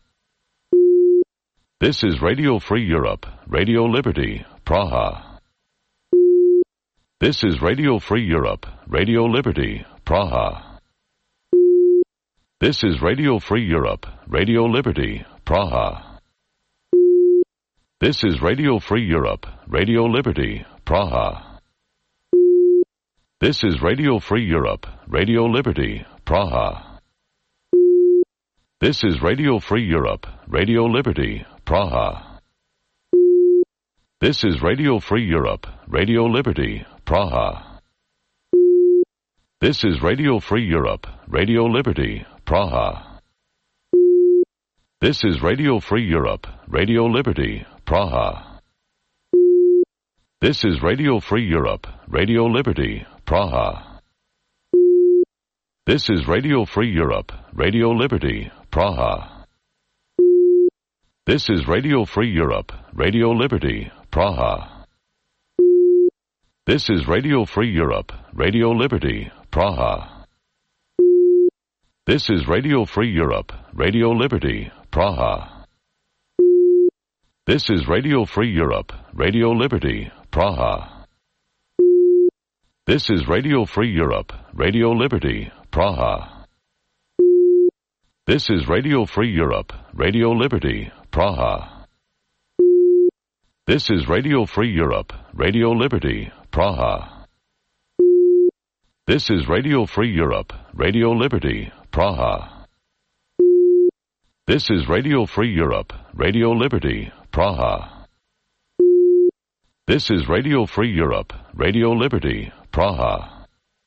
This is Radio Free Europe, Radio Liberty, Praha. This is Radio Free Europe, Radio Liberty, Praha. This is Radio Free Europe, Radio Liberty, Praha. This is Radio Free Europe, Radio Liberty, Praha. This is Radio Free Europe, Radio Liberty, Praha. This is Radio Free Europe, Radio Liberty, Praha. This is Radio Free Europe, Radio Liberty, Praha. This is Radio Free Europe, Radio Liberty, Praha. This is Radio Free Europe, Radio Liberty, Praha. This is Radio Free Europe, Radio Liberty, Praha. This is Radio Free Europe, Radio Liberty, Praha. This is Radio Free Europe, Radio Liberty, Praha. This is Radio Free Europe, Radio Liberty, Praha. This is Radio Free Europe, Radio Liberty, Praha. This is Radio Free Europe, Radio Liberty, Praha. This is Radio Free Europe, Radio Liberty, Praha. This is Radio Free Europe, Radio Liberty, Praha. This is Radio Free Europe, Radio Liberty, Praha. This is Radio Free Europe, Radio Liberty, Praha. This is Radio Free Europe, Radio Liberty, Praha. This is Radio Free Europe, Radio Liberty, Praha.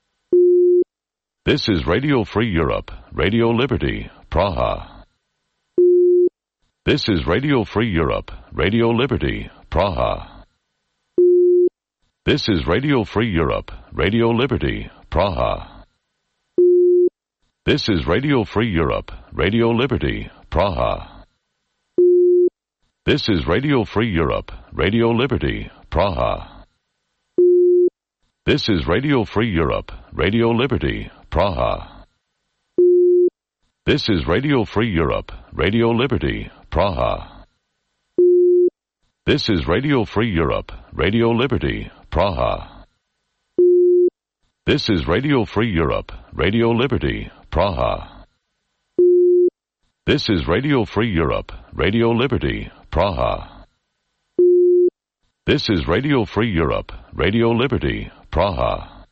This is Radio Free Europe, Radio Liberty, Praha. This is Radio Free Europe, Radio Liberty, Praha. This is Radio Free Europe, Radio Liberty, Praha. This is Radio Free Europe, Radio Liberty, Praha. This is Radio Free Europe, Radio Liberty, Praha. This is Radio Free Europe, Radio Liberty, Praha. This is Radio Free Europe, Radio Liberty, Praha. This is Radio Free Europe, Radio Liberty, Praha. This is Radio Free Europe, Radio Liberty, Praha. This is Radio Free Europe, Radio Liberty, Praha. This is Radio Free Europe, Radio Liberty, Praha.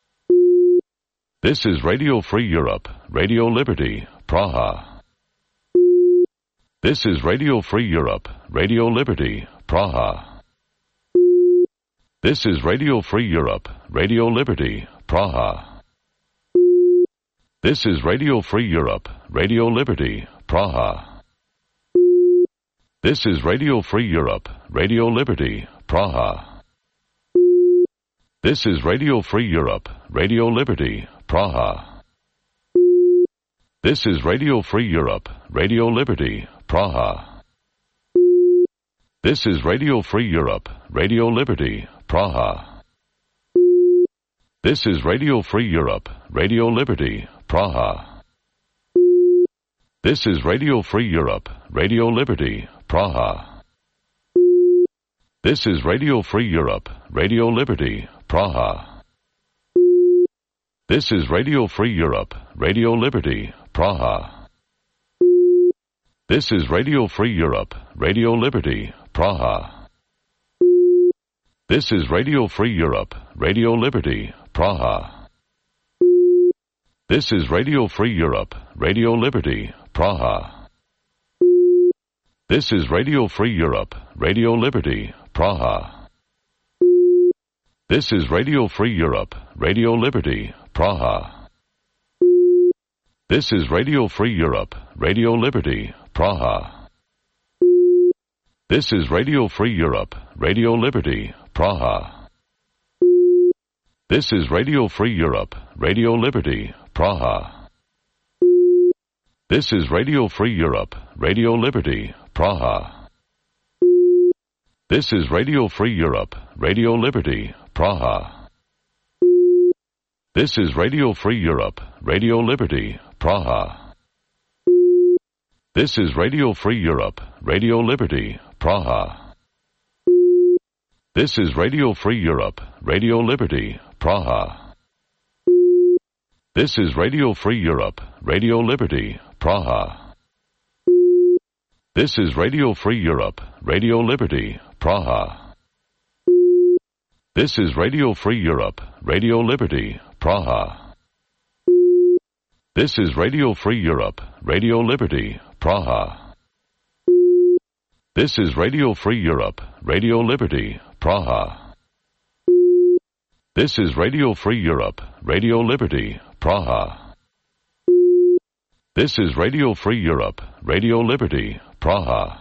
This is Radio Free Europe, Radio Liberty, Praha. This is Radio Free Europe, Radio Liberty, Praha. This is Radio Free Europe, Radio Liberty, Praha. This is Radio Free Europe, Radio Liberty, Praha. This is Radio Free Europe, Radio Liberty, Praha. This is Radio Free Europe, Radio Liberty, Praha. This is Radio Free Europe, Radio Liberty, Praha. This is Radio Free Europe, Radio Liberty, Praha. This is Radio Free Europe, Radio Liberty, Praha. This is Radio Free Europe, Radio Liberty, Praha. This is Radio Free Europe, Radio Liberty, Praha. This is Radio Free Europe, Radio Liberty, Praha. This is Radio Free Europe, Radio Liberty, Praha. This is Radio Free Europe, Radio Liberty, Praha. This is Radio Free Europe, Radio Liberty, Praha. This is Radio Free Europe, Radio Liberty, Praha. This is Radio Free Europe, Radio Liberty, Praha. This is Radio Free Europe, Radio Liberty, Praha. This is Radio Free Europe, Radio Liberty, Praha. This is Radio Free Europe, Radio Liberty, Praha. This is Radio Free Europe, Radio Liberty, Praha. This is Radio Free Europe, Radio Liberty, Praha. This is Radio Free Europe, Radio Liberty, Praha. This is Radio Free Europe, Radio Liberty, Praha. This is Radio Free Europe, Radio Liberty, Praha. This is Radio Free Europe, Radio Liberty, Praha. This is Radio Free Europe, Radio Liberty, Praha. This is Radio Free Europe, Radio Liberty, Praha. This is Radio Free Europe, Radio Liberty, Praha. This is Radio Free Europe, Radio Liberty, Praha. This is Radio Free Europe, Radio Liberty, Praha. This is Radio Free Europe, Radio Liberty, Praha.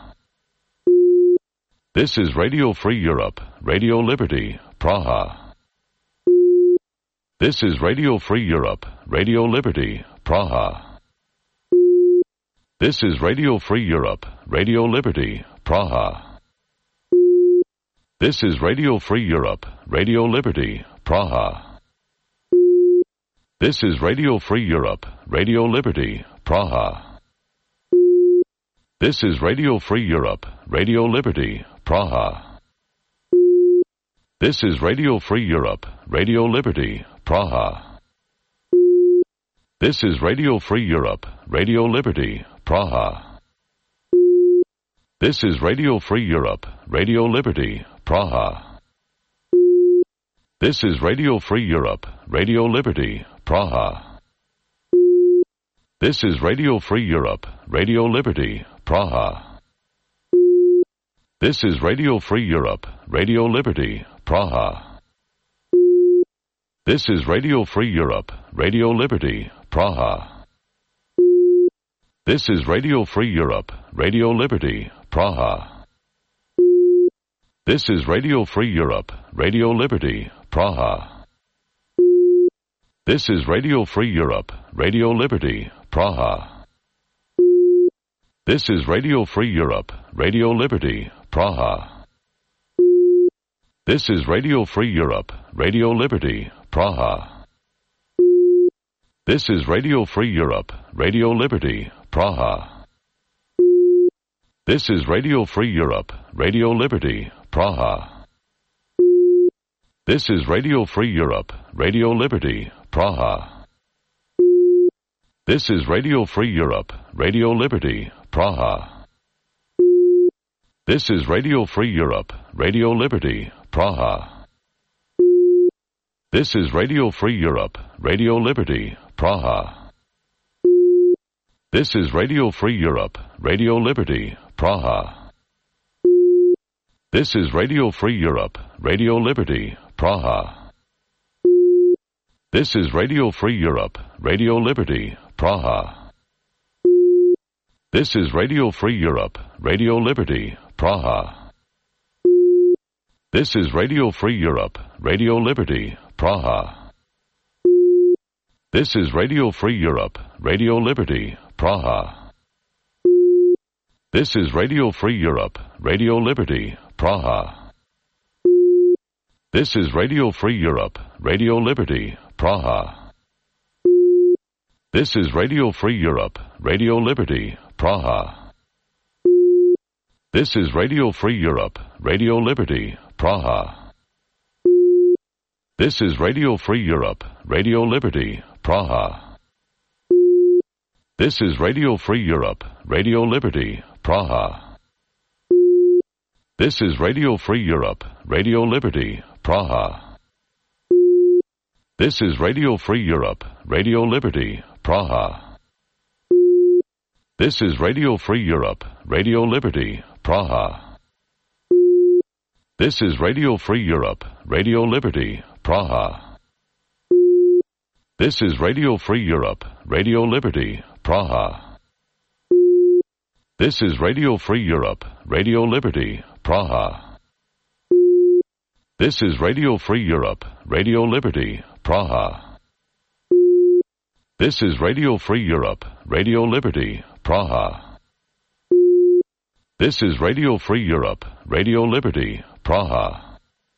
This is Radio Free Europe, Radio Liberty, Praha. This is Radio Free Europe, Radio Liberty, Praha. This is Radio Free Europe, Radio Liberty, Praha. This is Radio Free Europe, Radio Liberty, Praha. This is Radio Free Europe, Radio Liberty, Praha. This is Radio Free Europe, Radio Liberty, Praha. This is Radio Free Europe, Radio Liberty, Praha. This is Radio Free Europe, Radio Liberty, Praha. This is Radio Free Europe, Radio Liberty, Praha. This is Radio Free Europe, Radio Liberty, Praha. This is Radio Free Europe, Radio Liberty, Praha. This is Radio Free Europe, Radio Liberty, Praha. This is Radio Free Europe, Radio Liberty, Praha. This is Radio Free Europe, Radio Liberty, Praha. This is Radio Free Europe, Radio Liberty, Praha. This is Radio Free Europe, Radio Liberty, Praha. This is Radio Free Europe, Radio Liberty, Praha. This is Radio Free Europe, Radio Liberty, Praha. This is Radio Free Europe, Radio Liberty, Praha. This is Radio Free Europe, Radio Liberty, Praha. This is Radio Free Europe, Radio Liberty, Praha. This is Radio Free Europe, Radio Liberty, Praha. This is Radio Free Europe, Radio Liberty, Praha. This is Radio Free Europe, Radio Liberty, Praha. This is Radio Free Europe, Radio Liberty, Praha. This is Radio Free Europe, Radio Liberty, Praha. This is Radio Free Europe, Radio Liberty, Praha. This is Radio Free Europe, Radio Liberty, Praha. This is Radio Free Europe, Radio Liberty, Praha. This is Radio Free Europe, Radio Liberty, Praha. This is Radio Free Europe, Radio Liberty, Praha. This is Radio Free Europe, Radio Liberty, Praha. This is Radio Free Europe, Radio Liberty, Praha. This is Radio Free Europe, Radio Liberty, Praha. This is Radio Free Europe, Radio Liberty, Praha. This is Radio Free Europe, Radio Liberty, Praha. This is Radio Free Europe, Radio Liberty, Praha. This is Radio Free Europe, Radio Liberty, Praha. This is Radio Free Europe, Radio Liberty, Praha. This is Radio Free Europe, Radio Liberty, Praha. This is Radio Free Europe, Radio Liberty, Praha. This is Radio Free Europe, Radio Liberty, Praha. This is Radio Free Europe, Radio Liberty, Praha. This is Radio Free Europe, Radio Liberty, Praha. This is Radio Free Europe, Radio Liberty, Praha.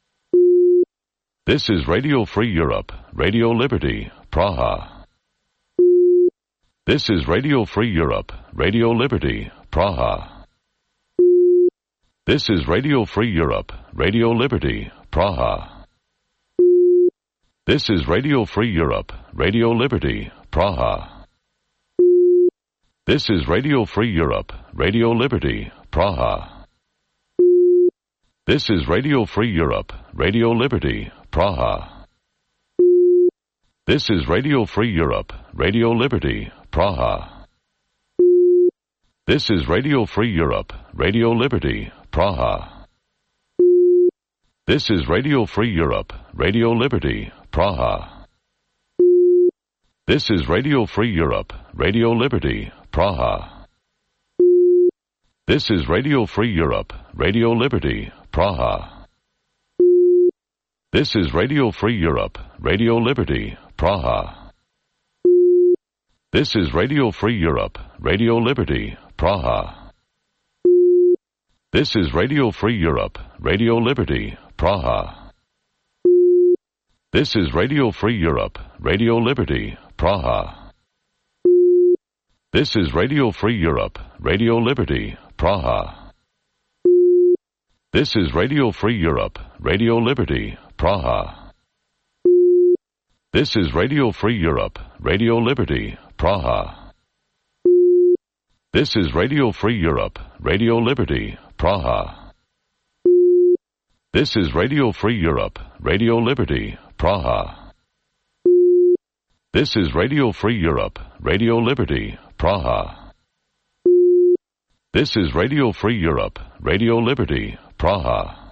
This is Radio Free Europe, Radio Liberty, Praha. This is Radio Free Europe, Radio Liberty, Praha. This is Radio Free Europe, Radio Liberty, Praha. This is Radio Free Europe, Radio Liberty, Praha. This is Radio Free Europe, Radio Liberty, Praha. This is Radio Free Europe, Radio Liberty, Praha. This is Radio Free Europe, Radio Liberty, Praha. This is Radio Free Europe, Radio Liberty, Praha. This is Radio Free Europe, Radio Liberty, Praha. This is Radio Free Europe, Radio Liberty, Praha. This is Radio Free Europe, Radio Liberty, Praha. This is Radio Free Europe, Radio Liberty, Praha. This is Radio Free Europe, Radio Liberty, Praha. This is Radio Free Europe, Radio Liberty, Praha. This is Radio Free Europe, Radio Liberty, Praha. This is Radio Free Europe, Radio Liberty, Praha. This is Radio Free Europe, Radio Liberty, Praha. This is Radio Free Europe, Radio Liberty, Praha. This is Radio Free Europe, Radio Liberty, Praha. This is Radio Free Europe, Radio Liberty, Praha. This is Radio Free Europe, Radio Liberty, Praha. This is Radio Free Europe, Radio Liberty, Praha.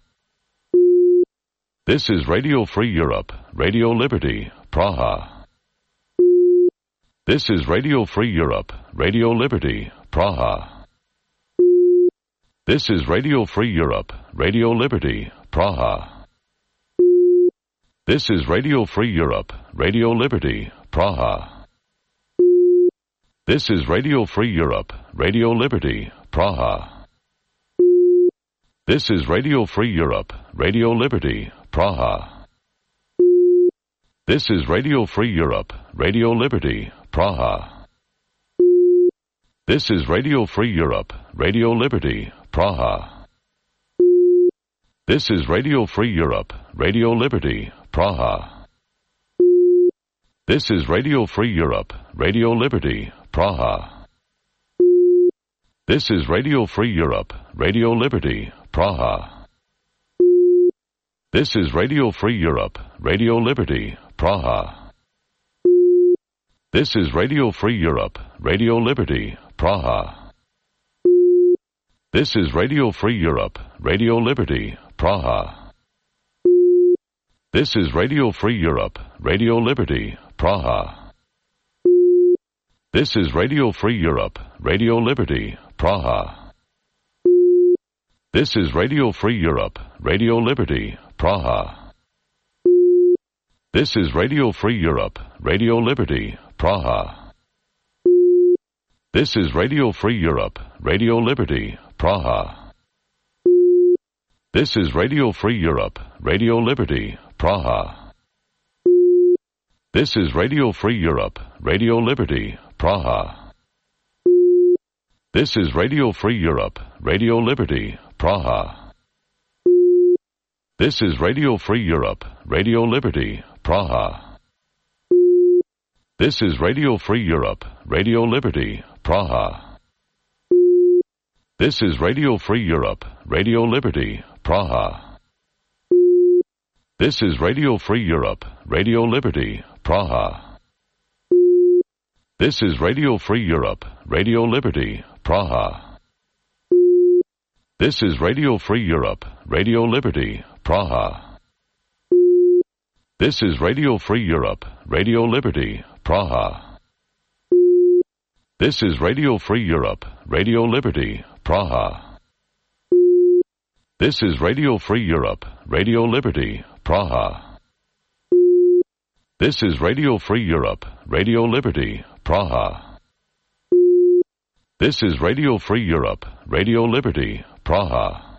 This is Radio Free Europe, Radio Liberty, Praha. This is Radio Free Europe, Radio Liberty, Praha. This is Radio Free Europe, Radio Liberty, Praha. This is Radio Free Europe, Radio Liberty, Praha. This is Radio Free Europe, Radio Liberty, Praha. This is Radio Free Europe, Radio Liberty, Praha. This is Radio Free Europe, Radio Liberty, Praha. This is Radio Free Europe, Radio Liberty, Praha. This is Radio Free Europe, Radio Liberty, Praha. This is Radio Free Europe, Radio Liberty, Praha. This is Radio Free Europe, Radio Liberty, Praha. This is Radio Free Europe, Radio Liberty, Praha. This is Radio Free Europe, Radio Liberty, Praha. This is Radio Free Europe, Radio Liberty, Praha. This is Radio Free Europe, Radio Liberty, Praha. This is Radio Free Europe, Radio Liberty, Praha. This is Radio Free Europe, Radio Liberty, Praha. This is Radio Free Europe, Radio Liberty, Praha. This is Radio Free Europe, Radio Liberty, Praha. This is Radio Free Europe, Radio Liberty, Praha. This is Radio Free Europe, Radio Liberty, Praha. This is Radio Free Europe, Radio Liberty, Praha. This is Radio Free Europe, Radio Liberty, Praha. This is Radio Free Europe, Radio Liberty, Praha. This is Radio Free Europe, Radio Liberty, Praha. This is Radio Free Europe, Radio Liberty, Praha. This is Radio Free Europe, Radio Liberty, Praha. This is Radio Free Europe, Radio Liberty, Praha. This is Radio Free Europe, Radio Liberty, Praha. This is Radio Free Europe, Radio Liberty, Praha. This is Radio Free Europe, Radio Liberty, Praha. This is Radio Free Europe, Radio Liberty, Praha. This is Radio Free Europe, Radio Liberty, Praha.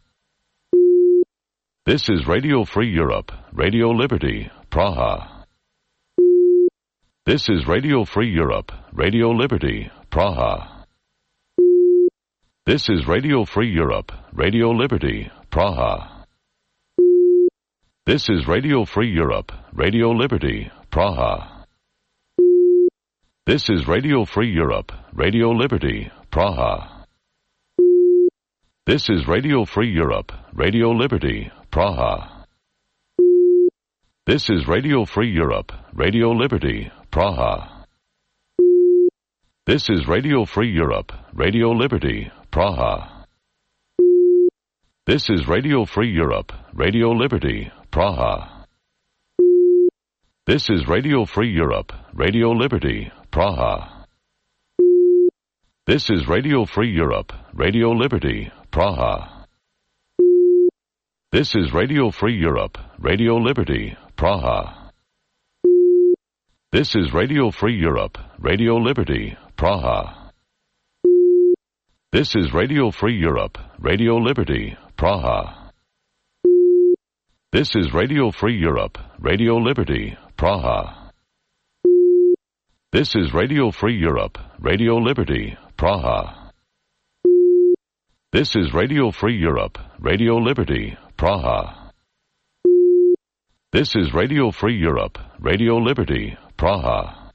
This is Radio Free Europe, Radio Liberty, Praha. This is Radio Free Europe, Radio Liberty, Praha. This is Radio Free Europe, Radio Liberty, Praha. This is Radio Free Europe, Radio Liberty, Praha. This is Radio Free Europe, Radio Liberty, Praha. This is Radio Free Europe, Radio Liberty, Praha. This is Radio Free Europe, Radio Liberty, Praha. This is Radio Free Europe, Radio Liberty, Praha. This is Radio Free Europe, Radio Liberty, Praha. This is Radio Free Europe, Radio Liberty, Praha. This is Radio Free Europe, Radio Liberty, Praha. This is Radio Free Europe, Radio Liberty, Praha. This is Radio Free Europe, Radio Liberty, Praha. This is Radio Free Europe, Radio Liberty, Praha. This is Radio Free Europe, Radio Liberty, Praha. This is Radio Free Europe, Radio Liberty, Praha. This is Radio Free Europe, Radio Liberty, Praha. This is Radio Free Europe, Radio Liberty, Praha.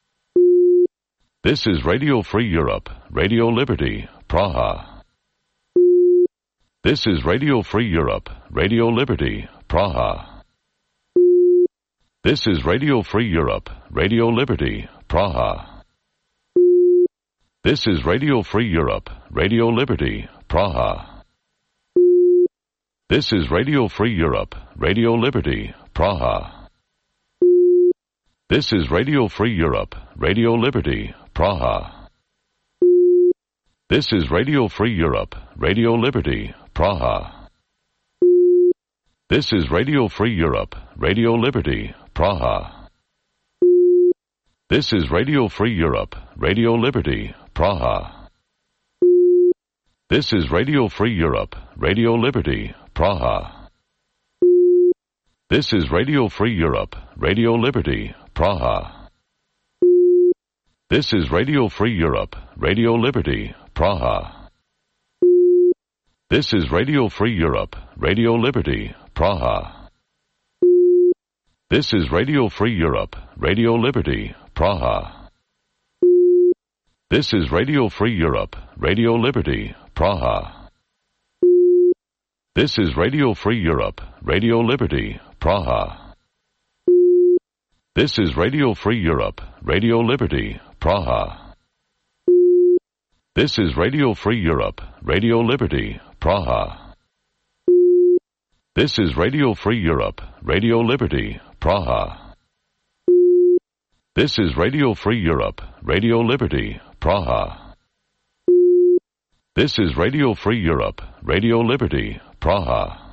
This is Radio Free Europe, Radio Liberty, Praha. This is Radio Free Europe, Radio Liberty, Praha. This is Radio Free Europe, Radio Liberty, Praha. This is Radio Free Europe, Radio Liberty, Praha. This is Radio Free Europe, Radio Liberty, Praha. This is Radio Free Europe, Radio Liberty, Praha. This is Radio Free Europe, Radio Liberty, Praha. This is Radio Free Europe, Radio Liberty, Praha. This is Radio Free Europe, Radio Liberty, Praha. This is Radio Free Europe, Radio Liberty, Praha. This is Radio Free Europe, Radio Liberty, Praha. This is Radio Free Europe, Radio Liberty, Praha. This is Radio Free Europe, Radio Liberty, Praha. This is Radio Free Europe, Radio Liberty, Praha. This is Radio Free Europe, Radio Liberty, Praha. This is Radio Free Europe, Radio Liberty, Praha. This is Radio Free Europe, Radio Liberty, Praha. This is Radio Free Europe, Radio Liberty, Praha. This is Radio Free Europe, Radio Liberty, Praha. This is Radio Free Europe, Radio Liberty, Praha. This is Radio Free Europe, Radio Liberty, Praha.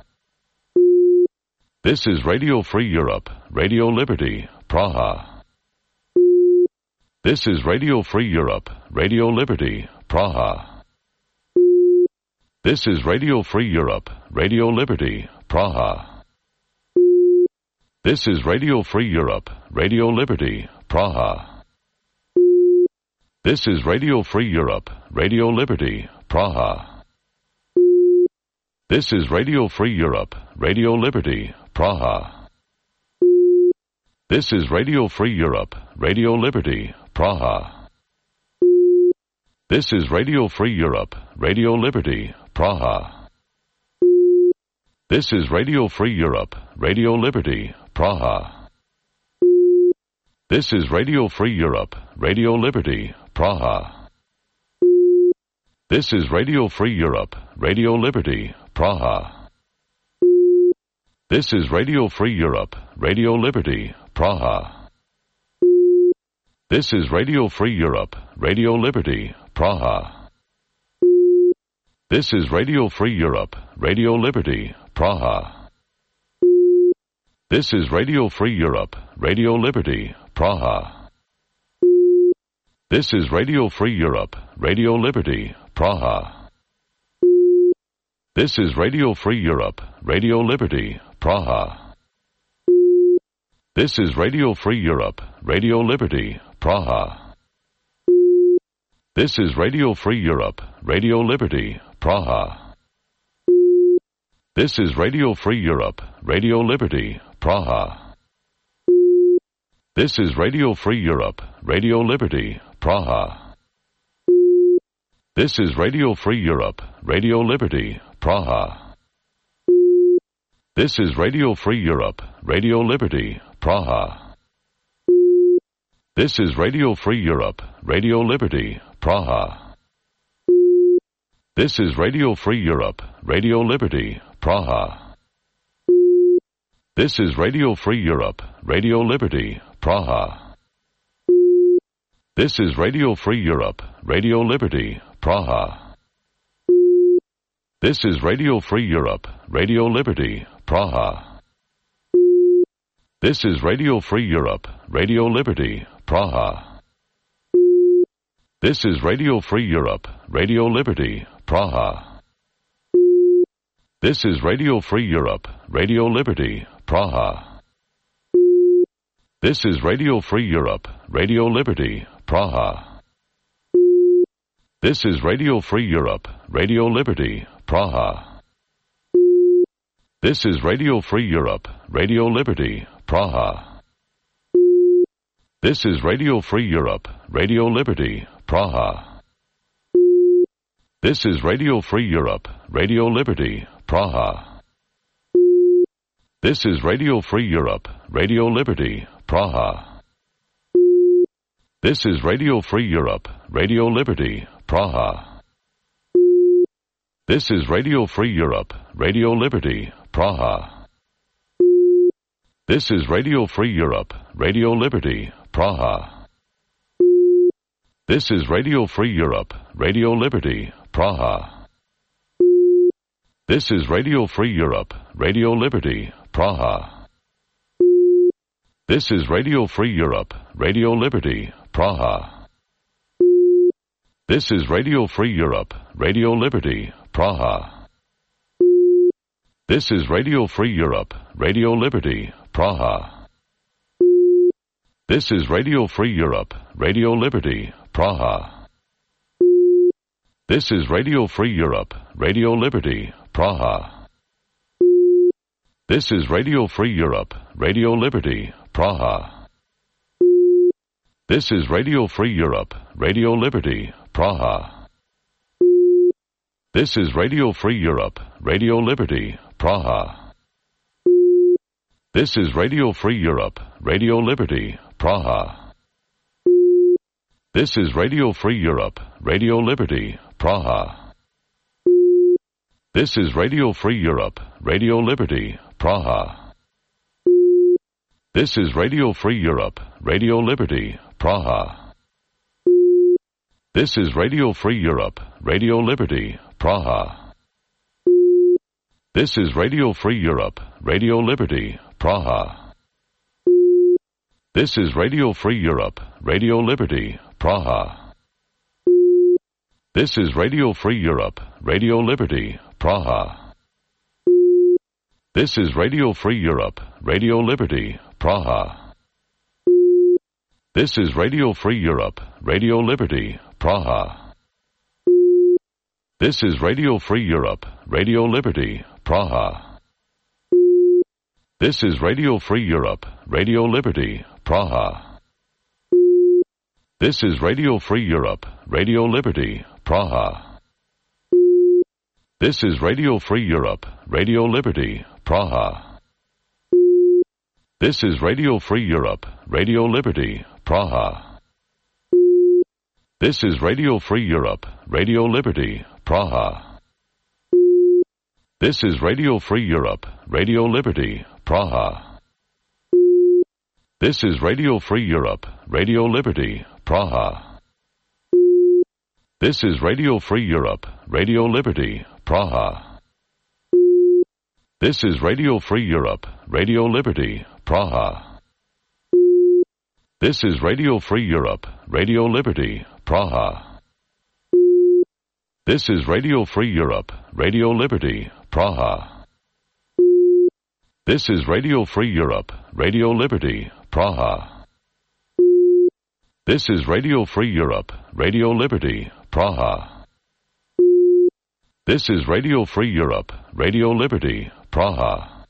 This is Radio Free Europe, Radio Liberty, Praha. This is Radio Free Europe, Radio Liberty, Praha. This is Radio Free Europe, Radio Liberty, Praha. This is Radio Free Europe, Radio Liberty, Praha. This is Radio Free Europe, Radio Liberty, Praha. This is Radio Free Europe, Radio Liberty, Praha. This is Radio Free Europe, Radio Liberty, Praha. This is Radio Free Europe, Radio Liberty, Praha. This is Radio Free Europe, Radio Liberty, Praha. This is Radio Free Europe, Radio Liberty, Praha. This is Radio Free Europe, Radio Liberty, Praha. This is Radio Free Europe, Radio Liberty, Praha. This is Radio Free Europe, Radio Liberty, Praha. This is Radio Free Europe, Radio Liberty, Praha. This is Radio Free Europe, Radio Liberty, Praha. This is Radio Free Europe, Radio Liberty, Praha. This is Radio Free Europe, Radio Liberty, Praha. This is Radio Free Europe, Radio Liberty, Praha. This is Radio Free Europe, Radio Liberty, Praha. This is Radio Free Europe, Radio Liberty, Praha. This is Radio Free Europe, Radio Liberty, Praha. This is Radio Free Europe, Radio Liberty, Praha. This is Radio Free Europe, Radio Liberty, Praha. This is Radio Free Europe, Radio Liberty, Praha. This is Radio Free Europe, Radio Liberty, Praha. This is Radio Free Europe, Radio Liberty, Praha. This is Radio Free Europe, Radio Liberty, Praha. This is Radio Free Europe, Radio Liberty, Praha. This is Radio Free Europe, Radio Liberty, Praha. This is Radio Free Europe, Radio Liberty, Praha. This is Radio Free Europe, Radio Liberty, Praha. This is Radio Free Europe, Radio Liberty, Praha. This is Radio Free Europe, Radio Liberty, Praha. This is Radio Free Europe, Radio Liberty, Praha. This is Radio Free Europe, Radio Liberty, Praha. This is Radio Free Europe, Radio Liberty, Praha. This is Radio Free Europe, Radio Liberty, Praha. This is Radio Free Europe, Radio Liberty, Praha. This is Radio Free Europe, Radio Liberty, Praha. This is Radio Free Europe, Radio Liberty, Praha. This is Radio Free Europe, Radio Liberty, Praha. This is Radio Free Europe, Radio Liberty, Praha. This is Radio Free Europe, Radio Liberty, Praha. This is Radio Free Europe, Radio Liberty, Praha. This is Radio Free Europe, Radio Liberty, Praha. This is Radio Free Europe, Radio Liberty, Praha. This is Radio Free Europe, Radio Liberty, Praha. This is Radio Free Europe, Radio Liberty, Praha. This is Radio Free Europe, Radio Liberty, Praha. This is Radio Free Europe, Radio Liberty, Praha. This is Radio Free Europe, Radio Liberty, Praha. This is Radio Free Europe, Radio Liberty, Praha. This is Radio Free Europe, Radio Liberty, Praha. This is Radio Free Europe, Radio Liberty, Praha. This is Radio Free Europe, Radio Liberty, Praha. This is Radio Free Europe, Radio Liberty, Praha. This is Radio Free Europe, Radio Liberty, Praha. This is Radio Free Europe, Radio Liberty, Praha. This is Radio Free Europe, Radio Liberty, Praha. This is Radio Free Europe, Radio Liberty, Praha. This is Radio Free Europe, Radio Liberty, Praha. This is Radio Free Europe, Radio Liberty, Praha. This is Radio Free Europe, Radio Liberty, Praha. This is Radio Free Europe, Radio Liberty, Praha. This is Radio Free Europe, Radio Liberty, Praha. This is Radio Free Europe, Radio Liberty, Praha. This is Radio Free Europe, Radio Liberty, Praha. This is Radio Free Europe, Radio Liberty, Praha. This is Radio Free Europe, Radio Liberty, Praha. This is Radio Free Europe, Radio Liberty, Praha. This is Radio Free Europe, Radio Liberty, Praha. This is Radio Free Europe, Radio Liberty, Praha. This is Radio Free Europe, Radio Liberty, Praha. This is Radio Free Europe, Radio Liberty, Praha. This is Radio Free Europe, Radio Liberty, Praha.